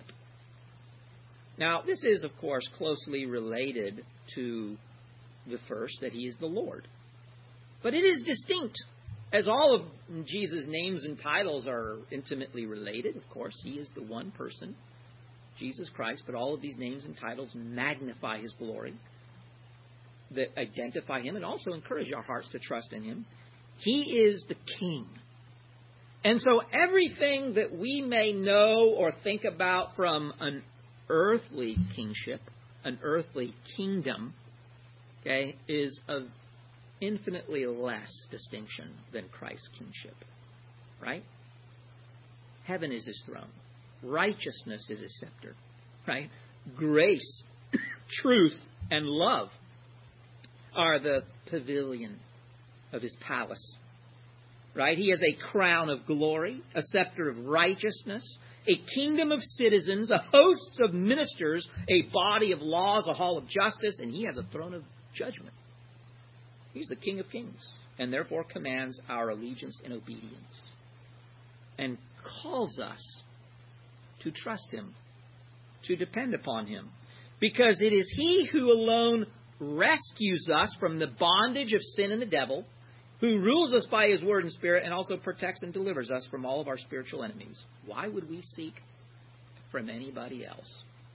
Now, this is, of course, closely related to the first, that He is the Lord. But it is distinct, as all of Jesus' names and titles are intimately related. Of course, He is the one person, Jesus Christ, but all of these names and titles magnify His glory, that identify Him and also encourage our hearts to trust in Him. He is the King. And so everything that we may know or think about from an earthly kingship, an earthly kingdom, okay, is of infinitely less distinction than Christ's kingship. Right? Heaven is His throne. Righteousness is His scepter. Right? Grace, truth, and love are the pavilion of His palace. Right? He has a crown of glory, a scepter of righteousness, a kingdom of citizens, a host of ministers, a body of laws, a hall of justice, and He has a throne of judgment. He's the King of Kings, and therefore commands our allegiance and obedience, and calls us to trust Him, to depend upon Him, because it is He who alone rescues us from the bondage of sin and the devil, who rules us by His word and Spirit, and also protects and delivers us from all of our spiritual enemies. Why would we seek from anybody else?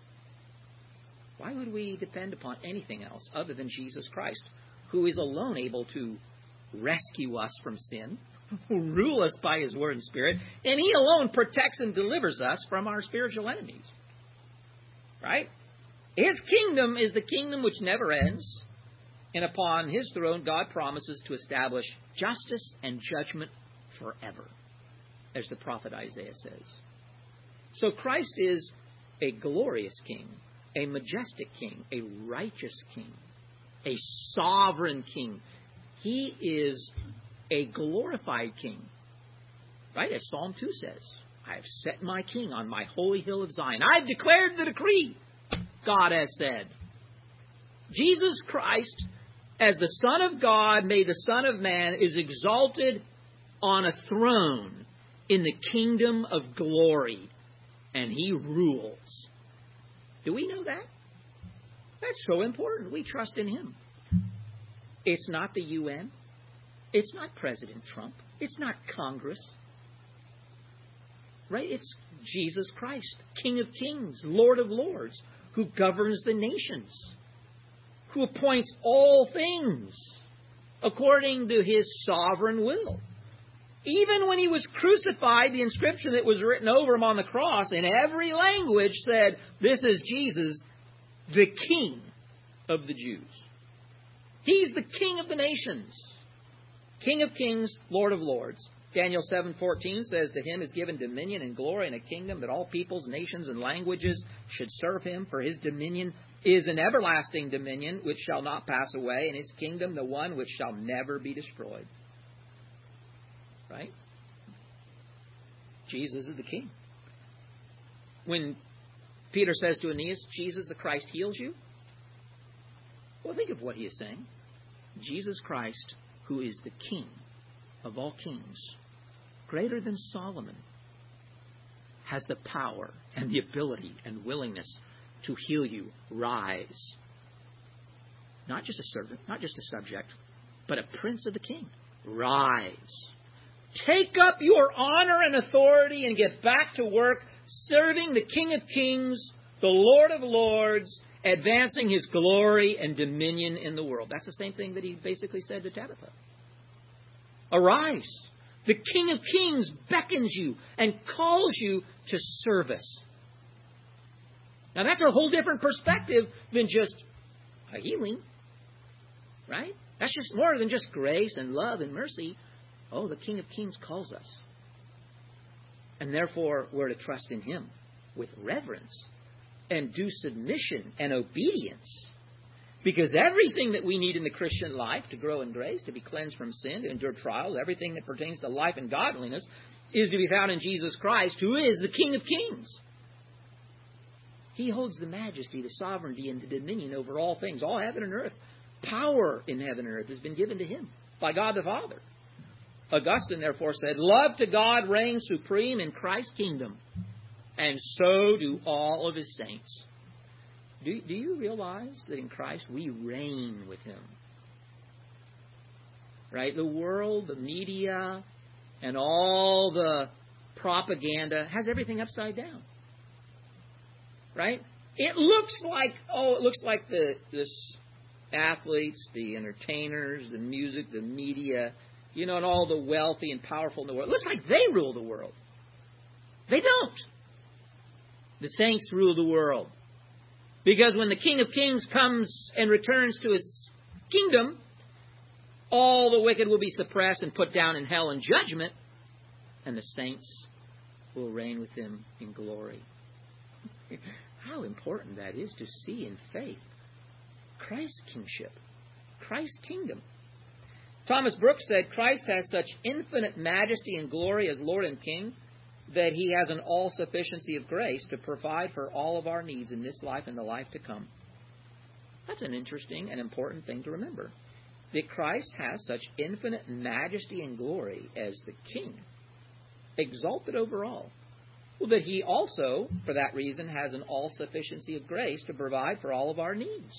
Why would we depend upon anything else other than Jesus Christ, who is alone able to rescue us from sin, who rule us by His word and Spirit, and He alone protects and delivers us from our spiritual enemies? Right? His kingdom is the kingdom which never ends. And upon His throne, God promises to establish justice and judgment forever, as the prophet Isaiah says. So Christ is a glorious king, a majestic king, a righteous king, a sovereign king. He is a glorified king. Right? As Psalm 2 says, I have set my king on my holy hill of Zion. I've declared the decree, God has said. Jesus Christ, as the Son of God, made the Son of Man, is exalted on a throne in the kingdom of glory. And He rules. Do we know that? That's so important. We trust in Him. It's not the UN. It's not President Trump. It's not Congress. Right? It's Jesus Christ, King of Kings, Lord of Lords, who governs the nations, who appoints all things according to His sovereign will. Even when He was crucified, the inscription that was written over Him on the cross in every language said, this is Jesus, the King of the Jews. He's the King of the nations, King of Kings, Lord of Lords. Daniel 7:14 says, to Him is given dominion and glory and a kingdom that all peoples, nations, and languages should serve Him. For His dominion is an everlasting dominion which shall not pass away, and His kingdom the one which shall never be destroyed. Right? Jesus is the King. When Peter says to Aeneas, Jesus the Christ heals you, well, think of what he is saying. Jesus Christ, who is the King of all kings, greater than Solomon, has the power and the ability and willingness to heal you. Rise. Not just a servant, not just a subject, but a prince of the king. Rise. Take up your honor and authority and get back to work serving the King of Kings, the Lord of Lords, advancing His glory and dominion in the world. That's the same thing that He basically said to Tabitha. Arise. The King of Kings beckons you and calls you to service. Now that's a whole different perspective than just a healing. Right? That's just more than just grace and love and mercy. Oh, the King of Kings calls us. And therefore, we're to trust in Him with reverence and due submission and obedience. Because everything that we need in the Christian life to grow in grace, to be cleansed from sin, to endure trials, everything that pertains to life and godliness is to be found in Jesus Christ, who is the King of Kings. He holds the majesty, the sovereignty, and the dominion over all things, all heaven and earth. Power in heaven and earth has been given to Him by God the Father. Augustine, therefore, said, love to God reigns supreme in Christ's kingdom, and so do all of His saints. Do you realize that in Christ we reign with Him? Right? The world, the media, and all the propaganda has everything upside down. Right? It looks like the athletes, the entertainers, the music, the media, and all the wealthy and powerful in the world. It looks like they rule the world. They don't. The saints rule the world. Because when the King of Kings comes and returns to His kingdom, all the wicked will be suppressed and put down in hell in judgment, and the saints will reign with Him in glory. How important that is to see in faith. Christ's kingship, Christ's kingdom. Thomas Brooks said, Christ has such infinite majesty and glory as Lord and King that He has an all-sufficiency of grace to provide for all of our needs in this life and the life to come. That's an interesting and important thing to remember. That Christ has such infinite majesty and glory as the King, exalted over all. Well, that He also, for that reason, has an all-sufficiency of grace to provide for all of our needs.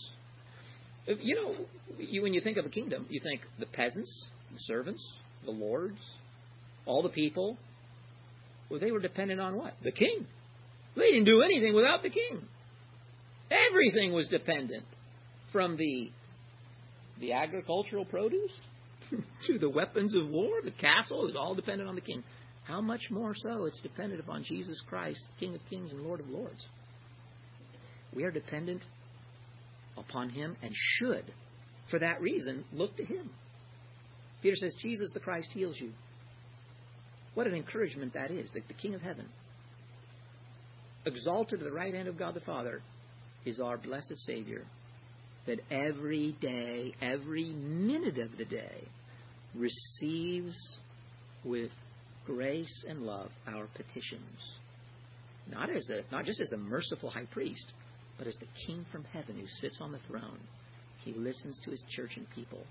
When you think of a kingdom, you think the peasants, the servants, the lords, all the people. Well, they were dependent on what? The king. They didn't do anything without the king. Everything was dependent, from the agricultural produce to the weapons of war, the castle. It was all dependent on the king. How much more so it's dependent upon Jesus Christ, King of Kings and Lord of Lords. We are dependent upon Him and should, for that reason, look to Him. Peter says, Jesus the Christ heals you. What an encouragement that is, that the King of Heaven, exalted to the right hand of God the Father, is our blessed Savior, that every day, every minute of the day, receives with grace and love our petitions. Not just as a merciful high priest, but as the King from heaven who sits on the throne. He listens to his church and people.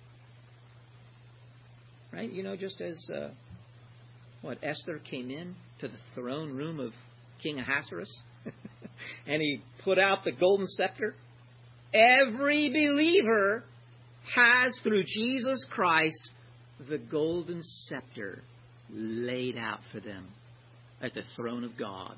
Right? You know, just as Esther came in to the throne room of King Ahasuerus and he put out the golden scepter. Every believer has, through Jesus Christ, the golden scepter laid out for them at the throne of God.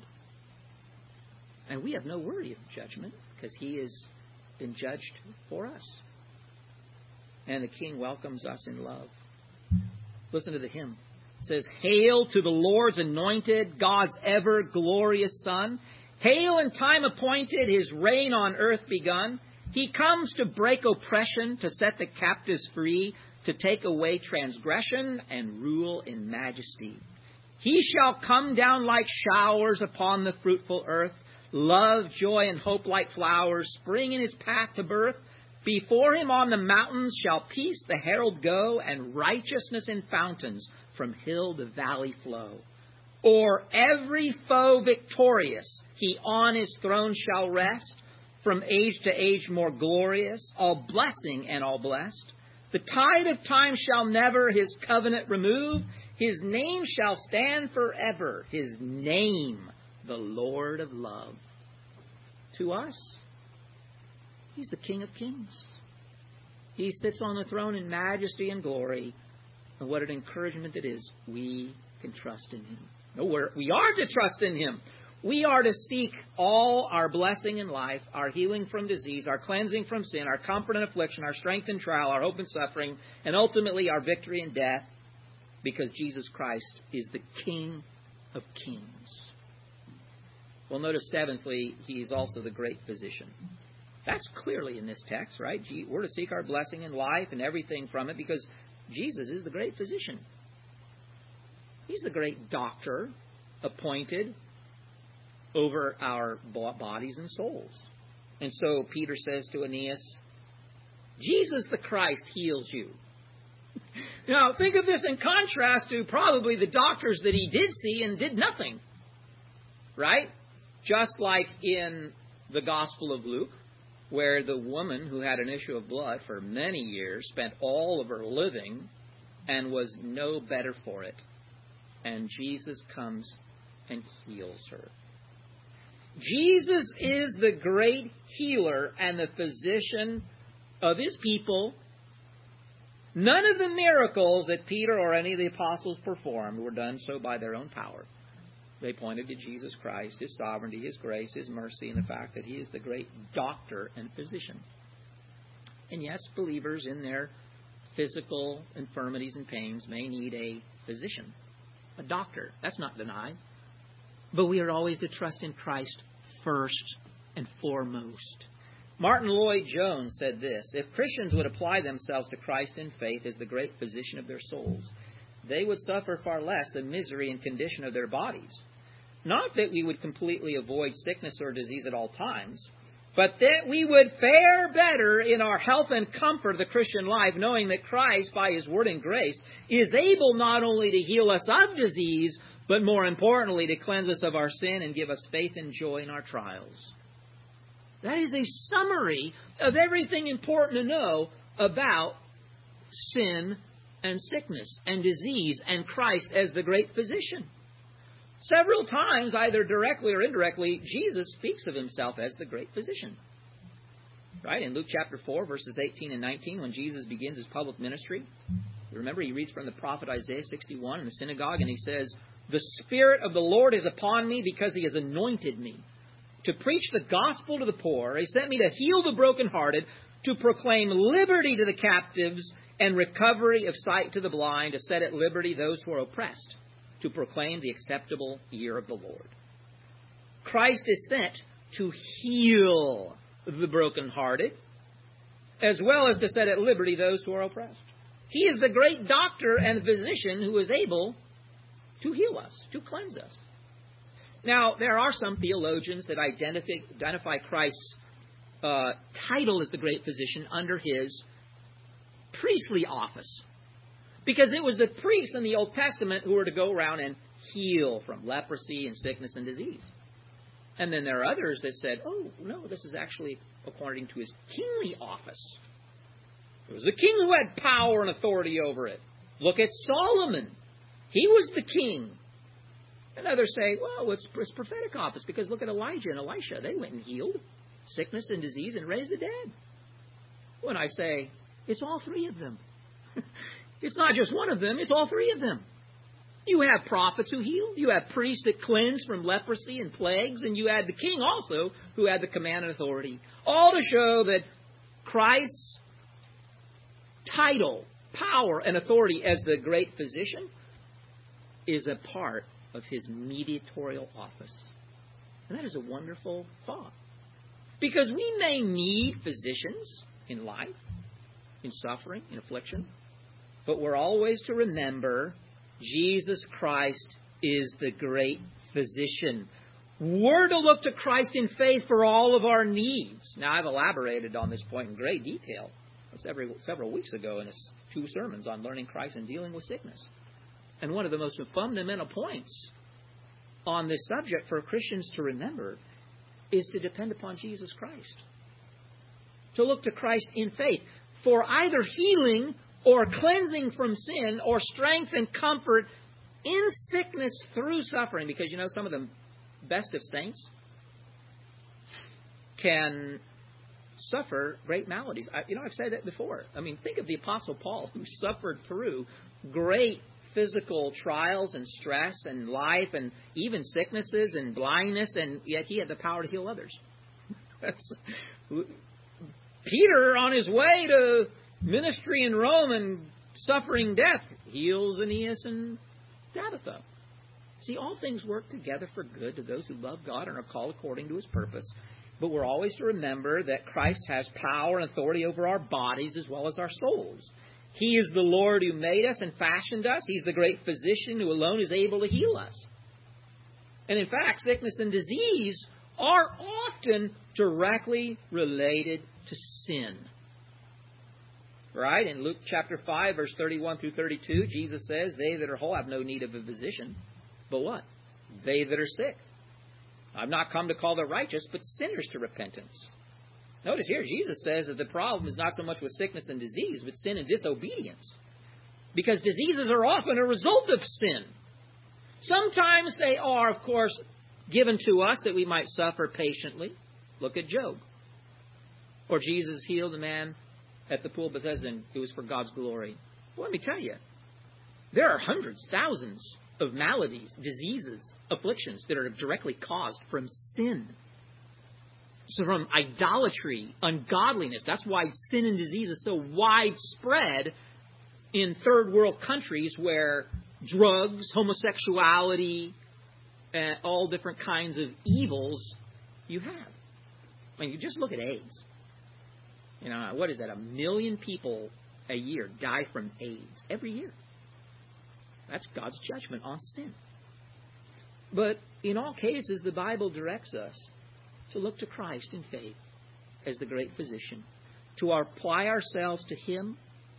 And we have no worry of judgment because he has been judged for us. And the King welcomes us in love. Listen to the hymn. It says, "Hail to the Lord's anointed, God's ever glorious Son. Hail in time appointed, his reign on earth begun. He comes to break oppression, to set the captives free, to take away transgression and rule in majesty. He shall come down like showers upon the fruitful earth. Love, joy, and hope like flowers spring in his path to birth. Before him on the mountains shall peace the herald go, and righteousness in fountains from hill to valley flow. O'er every foe victorious, he on his throne shall rest, from age to age more glorious, all blessing and all blessed. The tide of time shall never his covenant remove. His name shall stand forever, his name, the Lord of love." To us, he's the King of kings. He sits on the throne in majesty and glory. And what an encouragement it is. We can trust in him. No, we are to trust in him. We are to seek all our blessing in life, our healing from disease, our cleansing from sin, our comfort in affliction, our strength in trial, our hope in suffering, and ultimately our victory in death, because Jesus Christ is the King of kings. Well, notice seventhly, he is also the great physician. That's clearly in this text, right? We're to seek our blessing in life and everything from it because Jesus is the great physician. He's the great doctor appointed over our bodies and souls. And so Peter says to Aeneas, Jesus the Christ heals you. Now, think of this in contrast to probably the doctors that he did see and did nothing. Right? Just like in the Gospel of Luke, where the woman who had an issue of blood for many years spent all of her living and was no better for it. And Jesus comes and heals her. Jesus is the great healer and the physician of his people. None of the miracles that Peter or any of the apostles performed were done so by their own power. They pointed to Jesus Christ, his sovereignty, his grace, his mercy, and the fact that he is the great doctor and physician. And yes, believers in their physical infirmities and pains may need a physician, a doctor. That's not denied. But we are always to trust in Christ first and foremost. Martin Lloyd-Jones said this: if Christians would apply themselves to Christ in faith as the great physician of their souls, they would suffer far less the misery and condition of their bodies. Not that we would completely avoid sickness or disease at all times, but that we would fare better in our health and comfort of the Christian life, knowing that Christ, by his word and grace, is able not only to heal us of disease, but more importantly, to cleanse us of our sin and give us faith and joy in our trials. That is a summary of everything important to know about sin and sickness and disease and Christ as the great physician. Several times, either directly or indirectly, Jesus speaks of himself as the great physician. Right? In Luke chapter 4, verses 18 and 19, when Jesus begins his public ministry, remember he reads from the prophet Isaiah 61 in the synagogue, and he says, "The Spirit of the Lord is upon me because he has anointed me to preach the gospel to the poor. He sent me to heal the brokenhearted, to proclaim liberty to the captives and recovery of sight to the blind, to set at liberty those who are oppressed, to proclaim the acceptable year of the Lord." Christ is sent to heal the brokenhearted, as well as to set at liberty those who are oppressed. He is the great doctor and physician who is able to heal us, to cleanse us. Now, there are some theologians that identify Christ's title as the great physician under his priestly office. Because it was the priests in the Old Testament who were to go around and heal from leprosy and sickness and disease. And then there are others that said, oh, no, this is actually according to his kingly office. It was the king who had power and authority over it. Look at Solomon. He was the king. And others say, well, it's prophetic office, because look at Elijah and Elisha. They went and healed sickness and disease and raised the dead. When I say, it's all three of them. It's not just one of them, it's all three of them. You have prophets who healed. You have priests that cleansed from leprosy and plagues. And you had the king also who had the command and authority. All to show that Christ's title, power, and authority as the great physician is a part of his mediatorial office. And that is a wonderful thought. Because we may need physicians in life, in suffering, in affliction. But we're always to remember Jesus Christ is the great physician. We're to look to Christ in faith for all of our needs. Now, I've elaborated on this point in great detail several weeks ago in 2 sermons on learning Christ and dealing with sickness. And one of the most fundamental points on this subject for Christians to remember is to depend upon Jesus Christ. To look to Christ in faith for either healing or cleansing from sin, or strength and comfort in sickness through suffering. Because, some of the best of saints can suffer great maladies. I've said that before. Think of the Apostle Paul, who suffered through great physical trials and stress and life and even sicknesses and blindness, and yet he had the power to heal others. Peter, on his way to ministry in Rome and suffering death, heals Aeneas and Tabitha. See, all things work together for good to those who love God and are called according to his purpose. But we're always to remember that Christ has power and authority over our bodies as well as our souls. He is the Lord who made us and fashioned us. He's the great physician who alone is able to heal us. And in fact, sickness and disease are often directly related to sin. Right? In Luke chapter 5, verse 31 through 32, Jesus says, they that are whole have no need of a physician. But what? They that are sick. I've not come to call the righteous, but sinners to repentance. Notice here, Jesus says that the problem is not so much with sickness and disease, but sin and disobedience. Because diseases are often a result of sin. Sometimes they are, of course, given to us that we might suffer patiently. Look at Job. Or Jesus healed a man at the pool of Bethesda, and it was for God's glory. Well, let me tell you, there are hundreds, thousands of maladies, diseases, afflictions that are directly caused from sin. So from idolatry, ungodliness. That's why sin and disease is so widespread in third world countries where drugs, homosexuality, and all different kinds of evils you have. You just look at AIDS. What is that? 1 million people a year die from AIDS every year. That's God's judgment on sin. But in all cases, the Bible directs us to look to Christ in faith as the great physician, to apply ourselves to him,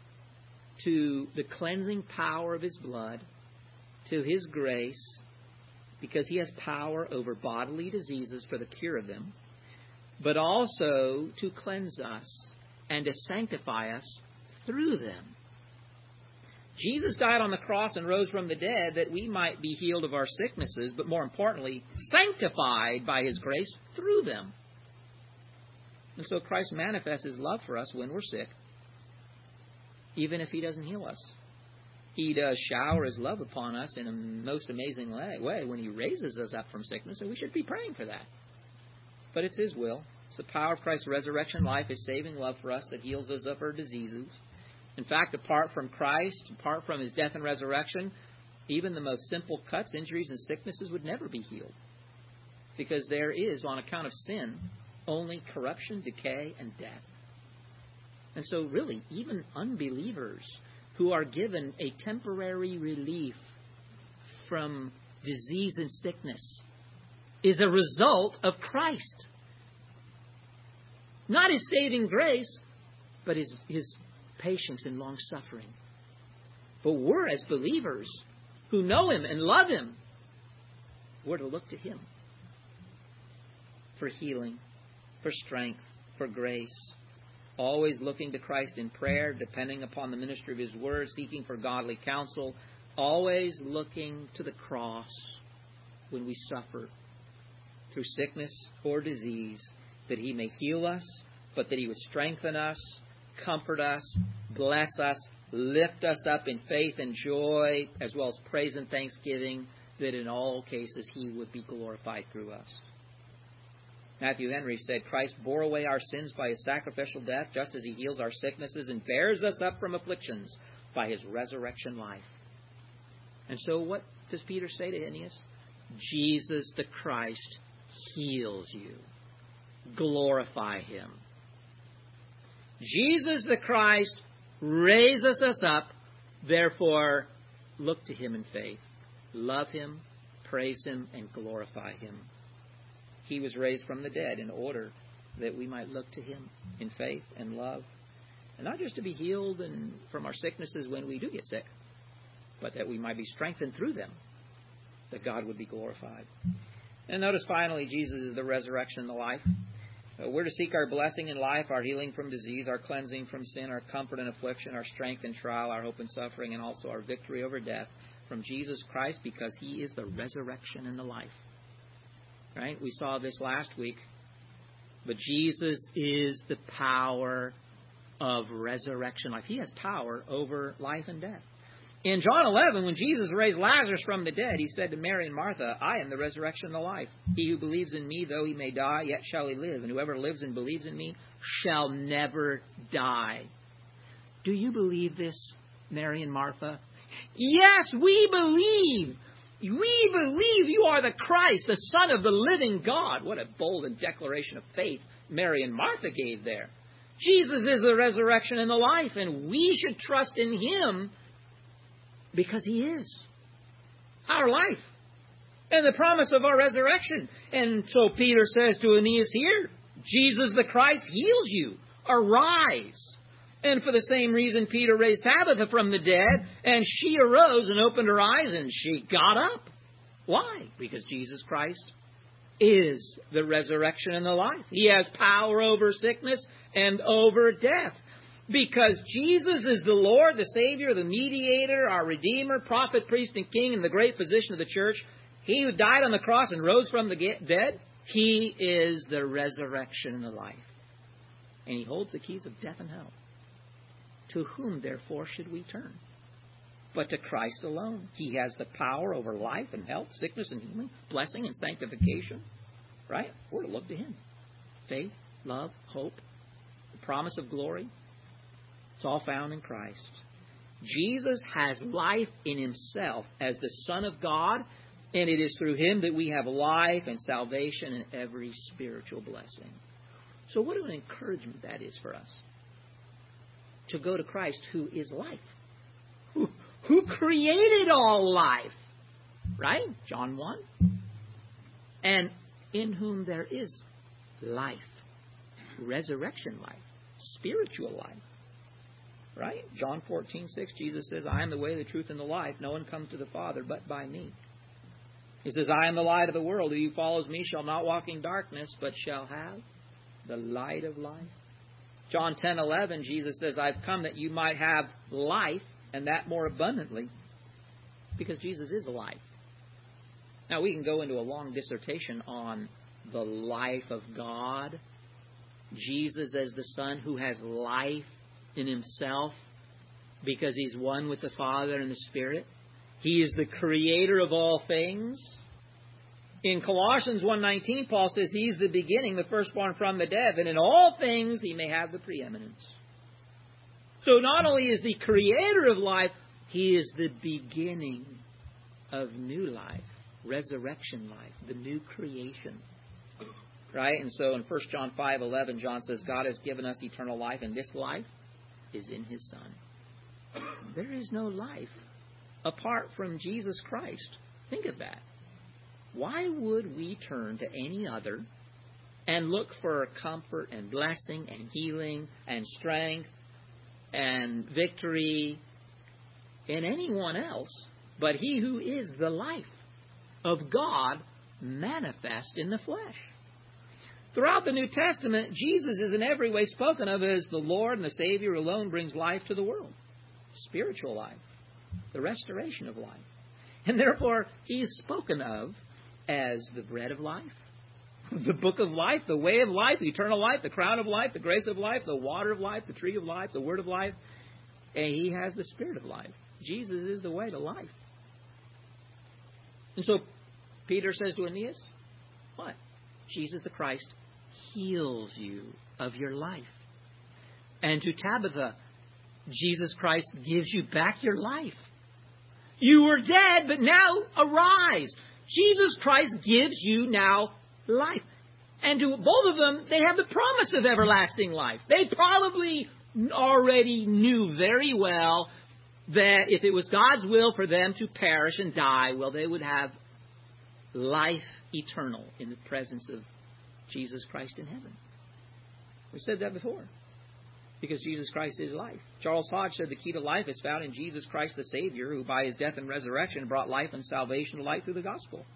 to the cleansing power of his blood, to his grace, because he has power over bodily diseases for the cure of them, but also to cleanse us and to sanctify us through them. Jesus died on the cross and rose from the dead that we might be healed of our sicknesses, but more importantly, sanctified by his grace through them. And so Christ manifests his love for us when we're sick, even if he doesn't heal us. He does shower his love upon us in a most amazing way when he raises us up from sickness, and we should be praying for that. But it's his will. It's the power of Christ's resurrection life, his saving love for us that heals us of our diseases. In fact, apart from Christ, apart from his death and resurrection, even the most simple cuts, injuries, and sicknesses would never be healed. Because there is, on account of sin, only corruption, decay, and death. And so really, even unbelievers who are given a temporary relief from disease and sickness is a result of Christ. Not His saving grace, but His patience and long-suffering. But we're, as believers who know Him and love Him, we're to look to Him for healing, for strength, for grace. Always looking to Christ in prayer, depending upon the ministry of His Word, seeking for godly counsel. Always looking to the cross when we suffer through sickness or disease, that He may heal us, but that He would strengthen us, comfort us, bless us, lift us up in faith and joy, as well as praise and thanksgiving, that in all cases He would be glorified through us. Matthew Henry said, Christ bore away our sins by His sacrificial death, just as He heals our sicknesses and bears us up from afflictions by His resurrection life. And so what does Peter say to Aeneas? Jesus the Christ heals you. Glorify Him. Jesus the Christ raises us up. Therefore, look to Him in faith. Love Him, praise Him, and glorify Him. He was raised from the dead in order that we might look to Him in faith and love. And not just to be healed from our sicknesses when we do get sick, but that we might be strengthened through them, that God would be glorified. And notice finally, Jesus is the resurrection and the life. We're to seek our blessing in life, our healing from disease, our cleansing from sin, our comfort in affliction, our strength in trial, our hope in suffering, and also our victory over death from Jesus Christ, because He is the resurrection and the life. Right? We saw this last week. But Jesus is the power of resurrection life. He has power over life and death. In John 11, when Jesus raised Lazarus from the dead, He said to Mary and Martha, I am the resurrection and the life. He who believes in Me, though he may die, yet shall he live. And whoever lives and believes in Me shall never die. Do you believe this, Mary and Martha? Yes, we believe. We believe You are the Christ, the Son of the living God. What a bold declaration of faith Mary and Martha gave there. Jesus is the resurrection and the life, and we should trust in Him because He is our life and the promise of our resurrection. And so Peter says to Aeneas here, Jesus the Christ heals you. Arise. And for the same reason, Peter raised Tabitha from the dead, and she arose and opened her eyes, and she got up. Why? Because Jesus Christ is the resurrection and the life. He has power over sickness and over death. Because Jesus is the Lord, the Savior, the mediator, our Redeemer, prophet, priest, and king, and the great physician of the church. He who died on the cross and rose from the dead. He is the resurrection and the life. And He holds the keys of death and hell. To whom, therefore, should we turn? But to Christ alone. He has the power over life and health, sickness and healing, blessing and sanctification. Right? We're to look to Him. Faith, love, hope, the promise of glory. It's all found in Christ. Jesus has life in Himself as the Son of God, and it is through Him that we have life and salvation and every spiritual blessing. So what an encouragement that is for us. To go to Christ, who is life. Who created all life. Right? John 1. And in whom there is life. Resurrection life. Spiritual life. Right? John 14:6, Jesus says, I am the way, the truth, and the life. No one comes to the Father but by Me. He says, I am the light of the world. He who follows Me shall not walk in darkness, but shall have the light of life. John 10:11, Jesus says, I've come that you might have life, and that more abundantly, because Jesus is the life. Now, we can go into a long dissertation on the life of God. Jesus as the Son who has life in Himself because He's one with the Father and the Spirit. He is the creator of all things. In Colossians 1:19, Paul says He's the beginning, the firstborn from the dead, and in all things He may have the preeminence. So not only is the creator of life, He is the beginning of new life, resurrection life, the new creation. Right? And so in 1 John 5:11, John says, God has given us eternal life, and this life is in His Son. There is no life apart from Jesus Christ. Think of that. Why would we turn to any other and look for comfort and blessing and healing and strength and victory in anyone else but He who is the life of God manifest in the flesh? Throughout the New Testament, Jesus is in every way spoken of as the Lord and the Savior who alone brings life to the world. Spiritual life. The restoration of life. And therefore, He is spoken of as the bread of life, the book of life, the way of life, the eternal life, the crown of life, the grace of life, the water of life, the tree of life, the word of life. And He has the Spirit of life. Jesus is the way to life. And so Peter says to Aeneas, what? Jesus the Christ heals you of your life. And to Tabitha, Jesus Christ gives you back your life. You were dead, but now arise. Jesus Christ gives you now life. And to both of them, they have the promise of everlasting life. They probably already knew very well that if it was God's will for them to perish and die, well, they would have life eternal in the presence of Jesus Christ in heaven. We said that before. Because Jesus Christ is life. Charles Hodge said the key to life is found in Jesus Christ the Savior, who by His death and resurrection brought life and salvation to light through the gospel.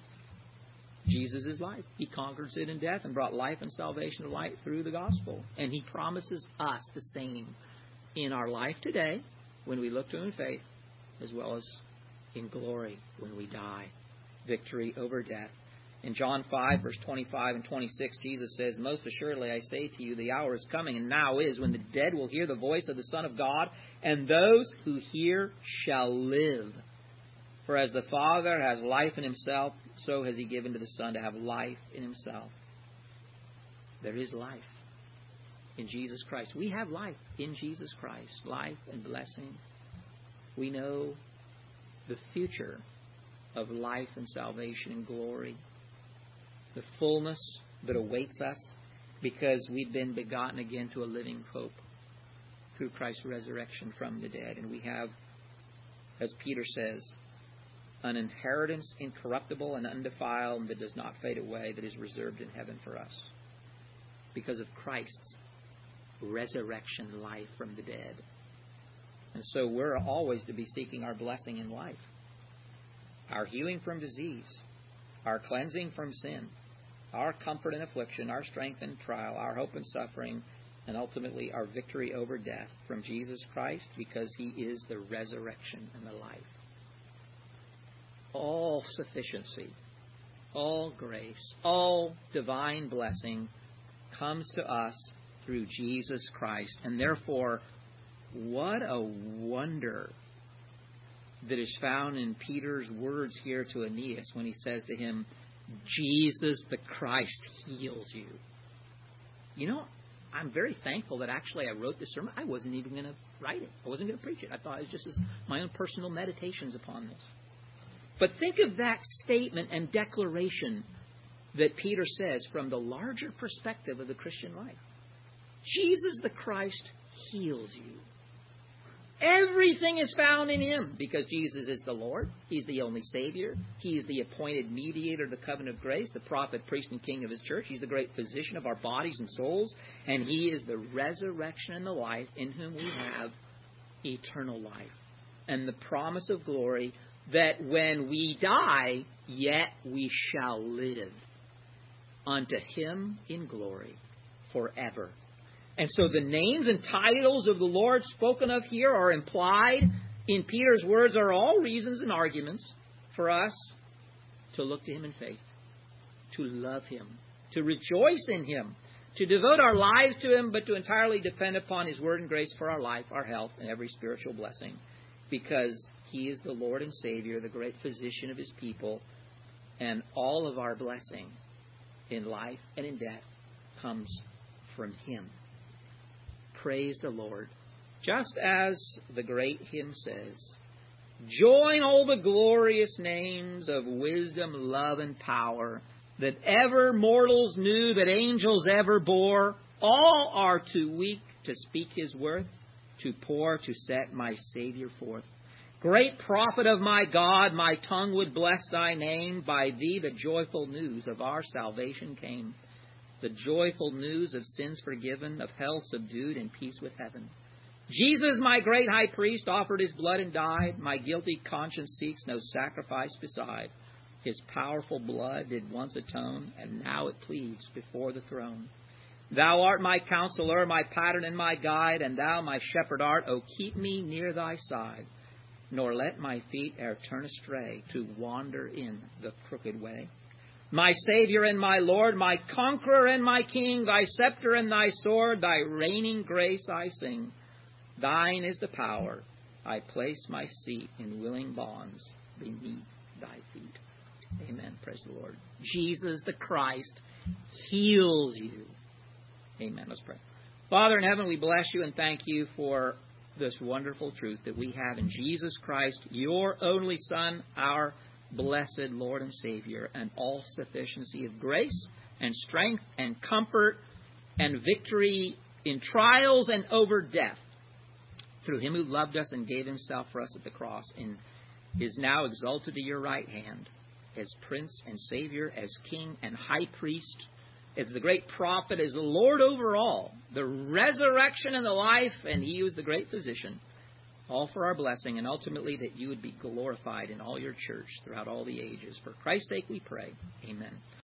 Jesus is life. He conquered sin and death and brought life and salvation to light through the gospel. And He promises us the same in our life today when we look to Him in faith, as well as in glory when we die. Victory over death. In John 5, verse 25 and 26, Jesus says, most assuredly I say to you, the hour is coming, and now is, when the dead will hear the voice of the Son of God, and those who hear shall live. For as the Father has life in Himself, so has He given to the Son to have life in Himself. There is life in Jesus Christ. We have life in Jesus Christ. Life and blessing. We know the future of life and salvation and glory. The fullness that awaits us because we've been begotten again to a living hope through Christ's resurrection from the dead. And we have, as Peter says, an inheritance incorruptible and undefiled and that does not fade away, that is reserved in heaven for us because of Christ's resurrection life from the dead. And so we're always to be seeking our blessing in life, our healing from disease, our cleansing from sin, our comfort in affliction, our strength in trial, our hope in suffering, and ultimately our victory over death from Jesus Christ, because He is the resurrection and the life. All sufficiency, all grace, all divine blessing comes to us through Jesus Christ. And therefore, what a wonder that is found in Peter's words here to Aeneas when he says to him, Jesus the Christ heals you. You know, I'm very thankful that actually I wrote this sermon. I wasn't even going to write it. I wasn't going to preach it. I thought it was just my own personal meditations upon this. But think of that statement and declaration that Peter says from the larger perspective of the Christian life. Jesus the Christ heals you. Everything is found in Him because Jesus is the Lord. He's the only Savior. He is the appointed mediator of the covenant of grace, the prophet, priest, and king of His church. He's the great physician of our bodies and souls. And He is the resurrection and the life in whom we have eternal life. And the promise of glory that when we die, yet we shall live unto Him in glory forever. And so the names and titles of the Lord spoken of here are implied in Peter's words, are all reasons and arguments for us to look to Him in faith, to love Him, to rejoice in Him, to devote our lives to Him, but to entirely depend upon His word and grace for our life, our health, and every spiritual blessing, because He is the Lord and Savior, the great physician of His people, and all of our blessing in life and in death comes from Him. Praise the Lord. Just as the great hymn says, join all the glorious names of wisdom, love, and power that ever mortals knew, that angels ever bore. All are too weak to speak His worth, too poor to set my Savior forth. Great prophet of my God, my tongue would bless thy name. By thee the joyful news of our salvation came. The joyful news of sins forgiven, of hell subdued, and peace with heaven. Jesus, my great high priest, offered his blood and died. My guilty conscience seeks no sacrifice beside. His powerful blood did once atone, and now it pleads before the throne. Thou art my counselor, my pattern and my guide, and thou my shepherd art. O keep me near thy side, nor let my feet e'er turn astray to wander in the crooked way. My Savior and my Lord, my conqueror and my King, thy scepter and thy sword, thy reigning grace I sing. Thine is the power. I place my seat in willing bonds beneath thy feet. Amen. Praise the Lord. Jesus the Christ heals you. Amen. Let's pray. Father in heaven, we bless you and thank you for this wonderful truth that we have in Jesus Christ, your only Son, our blessed Lord and Savior, and all sufficiency of grace and strength and comfort and victory in trials and over death through him who loved us and gave himself for us at the cross and is now exalted to your right hand as Prince and Savior, as King and High Priest, as the great prophet, as the Lord over all, the resurrection and the life, and he who is the great physician, all for our blessing, and ultimately that you would be glorified in all your church throughout all the ages. For Christ's sake we pray. Amen.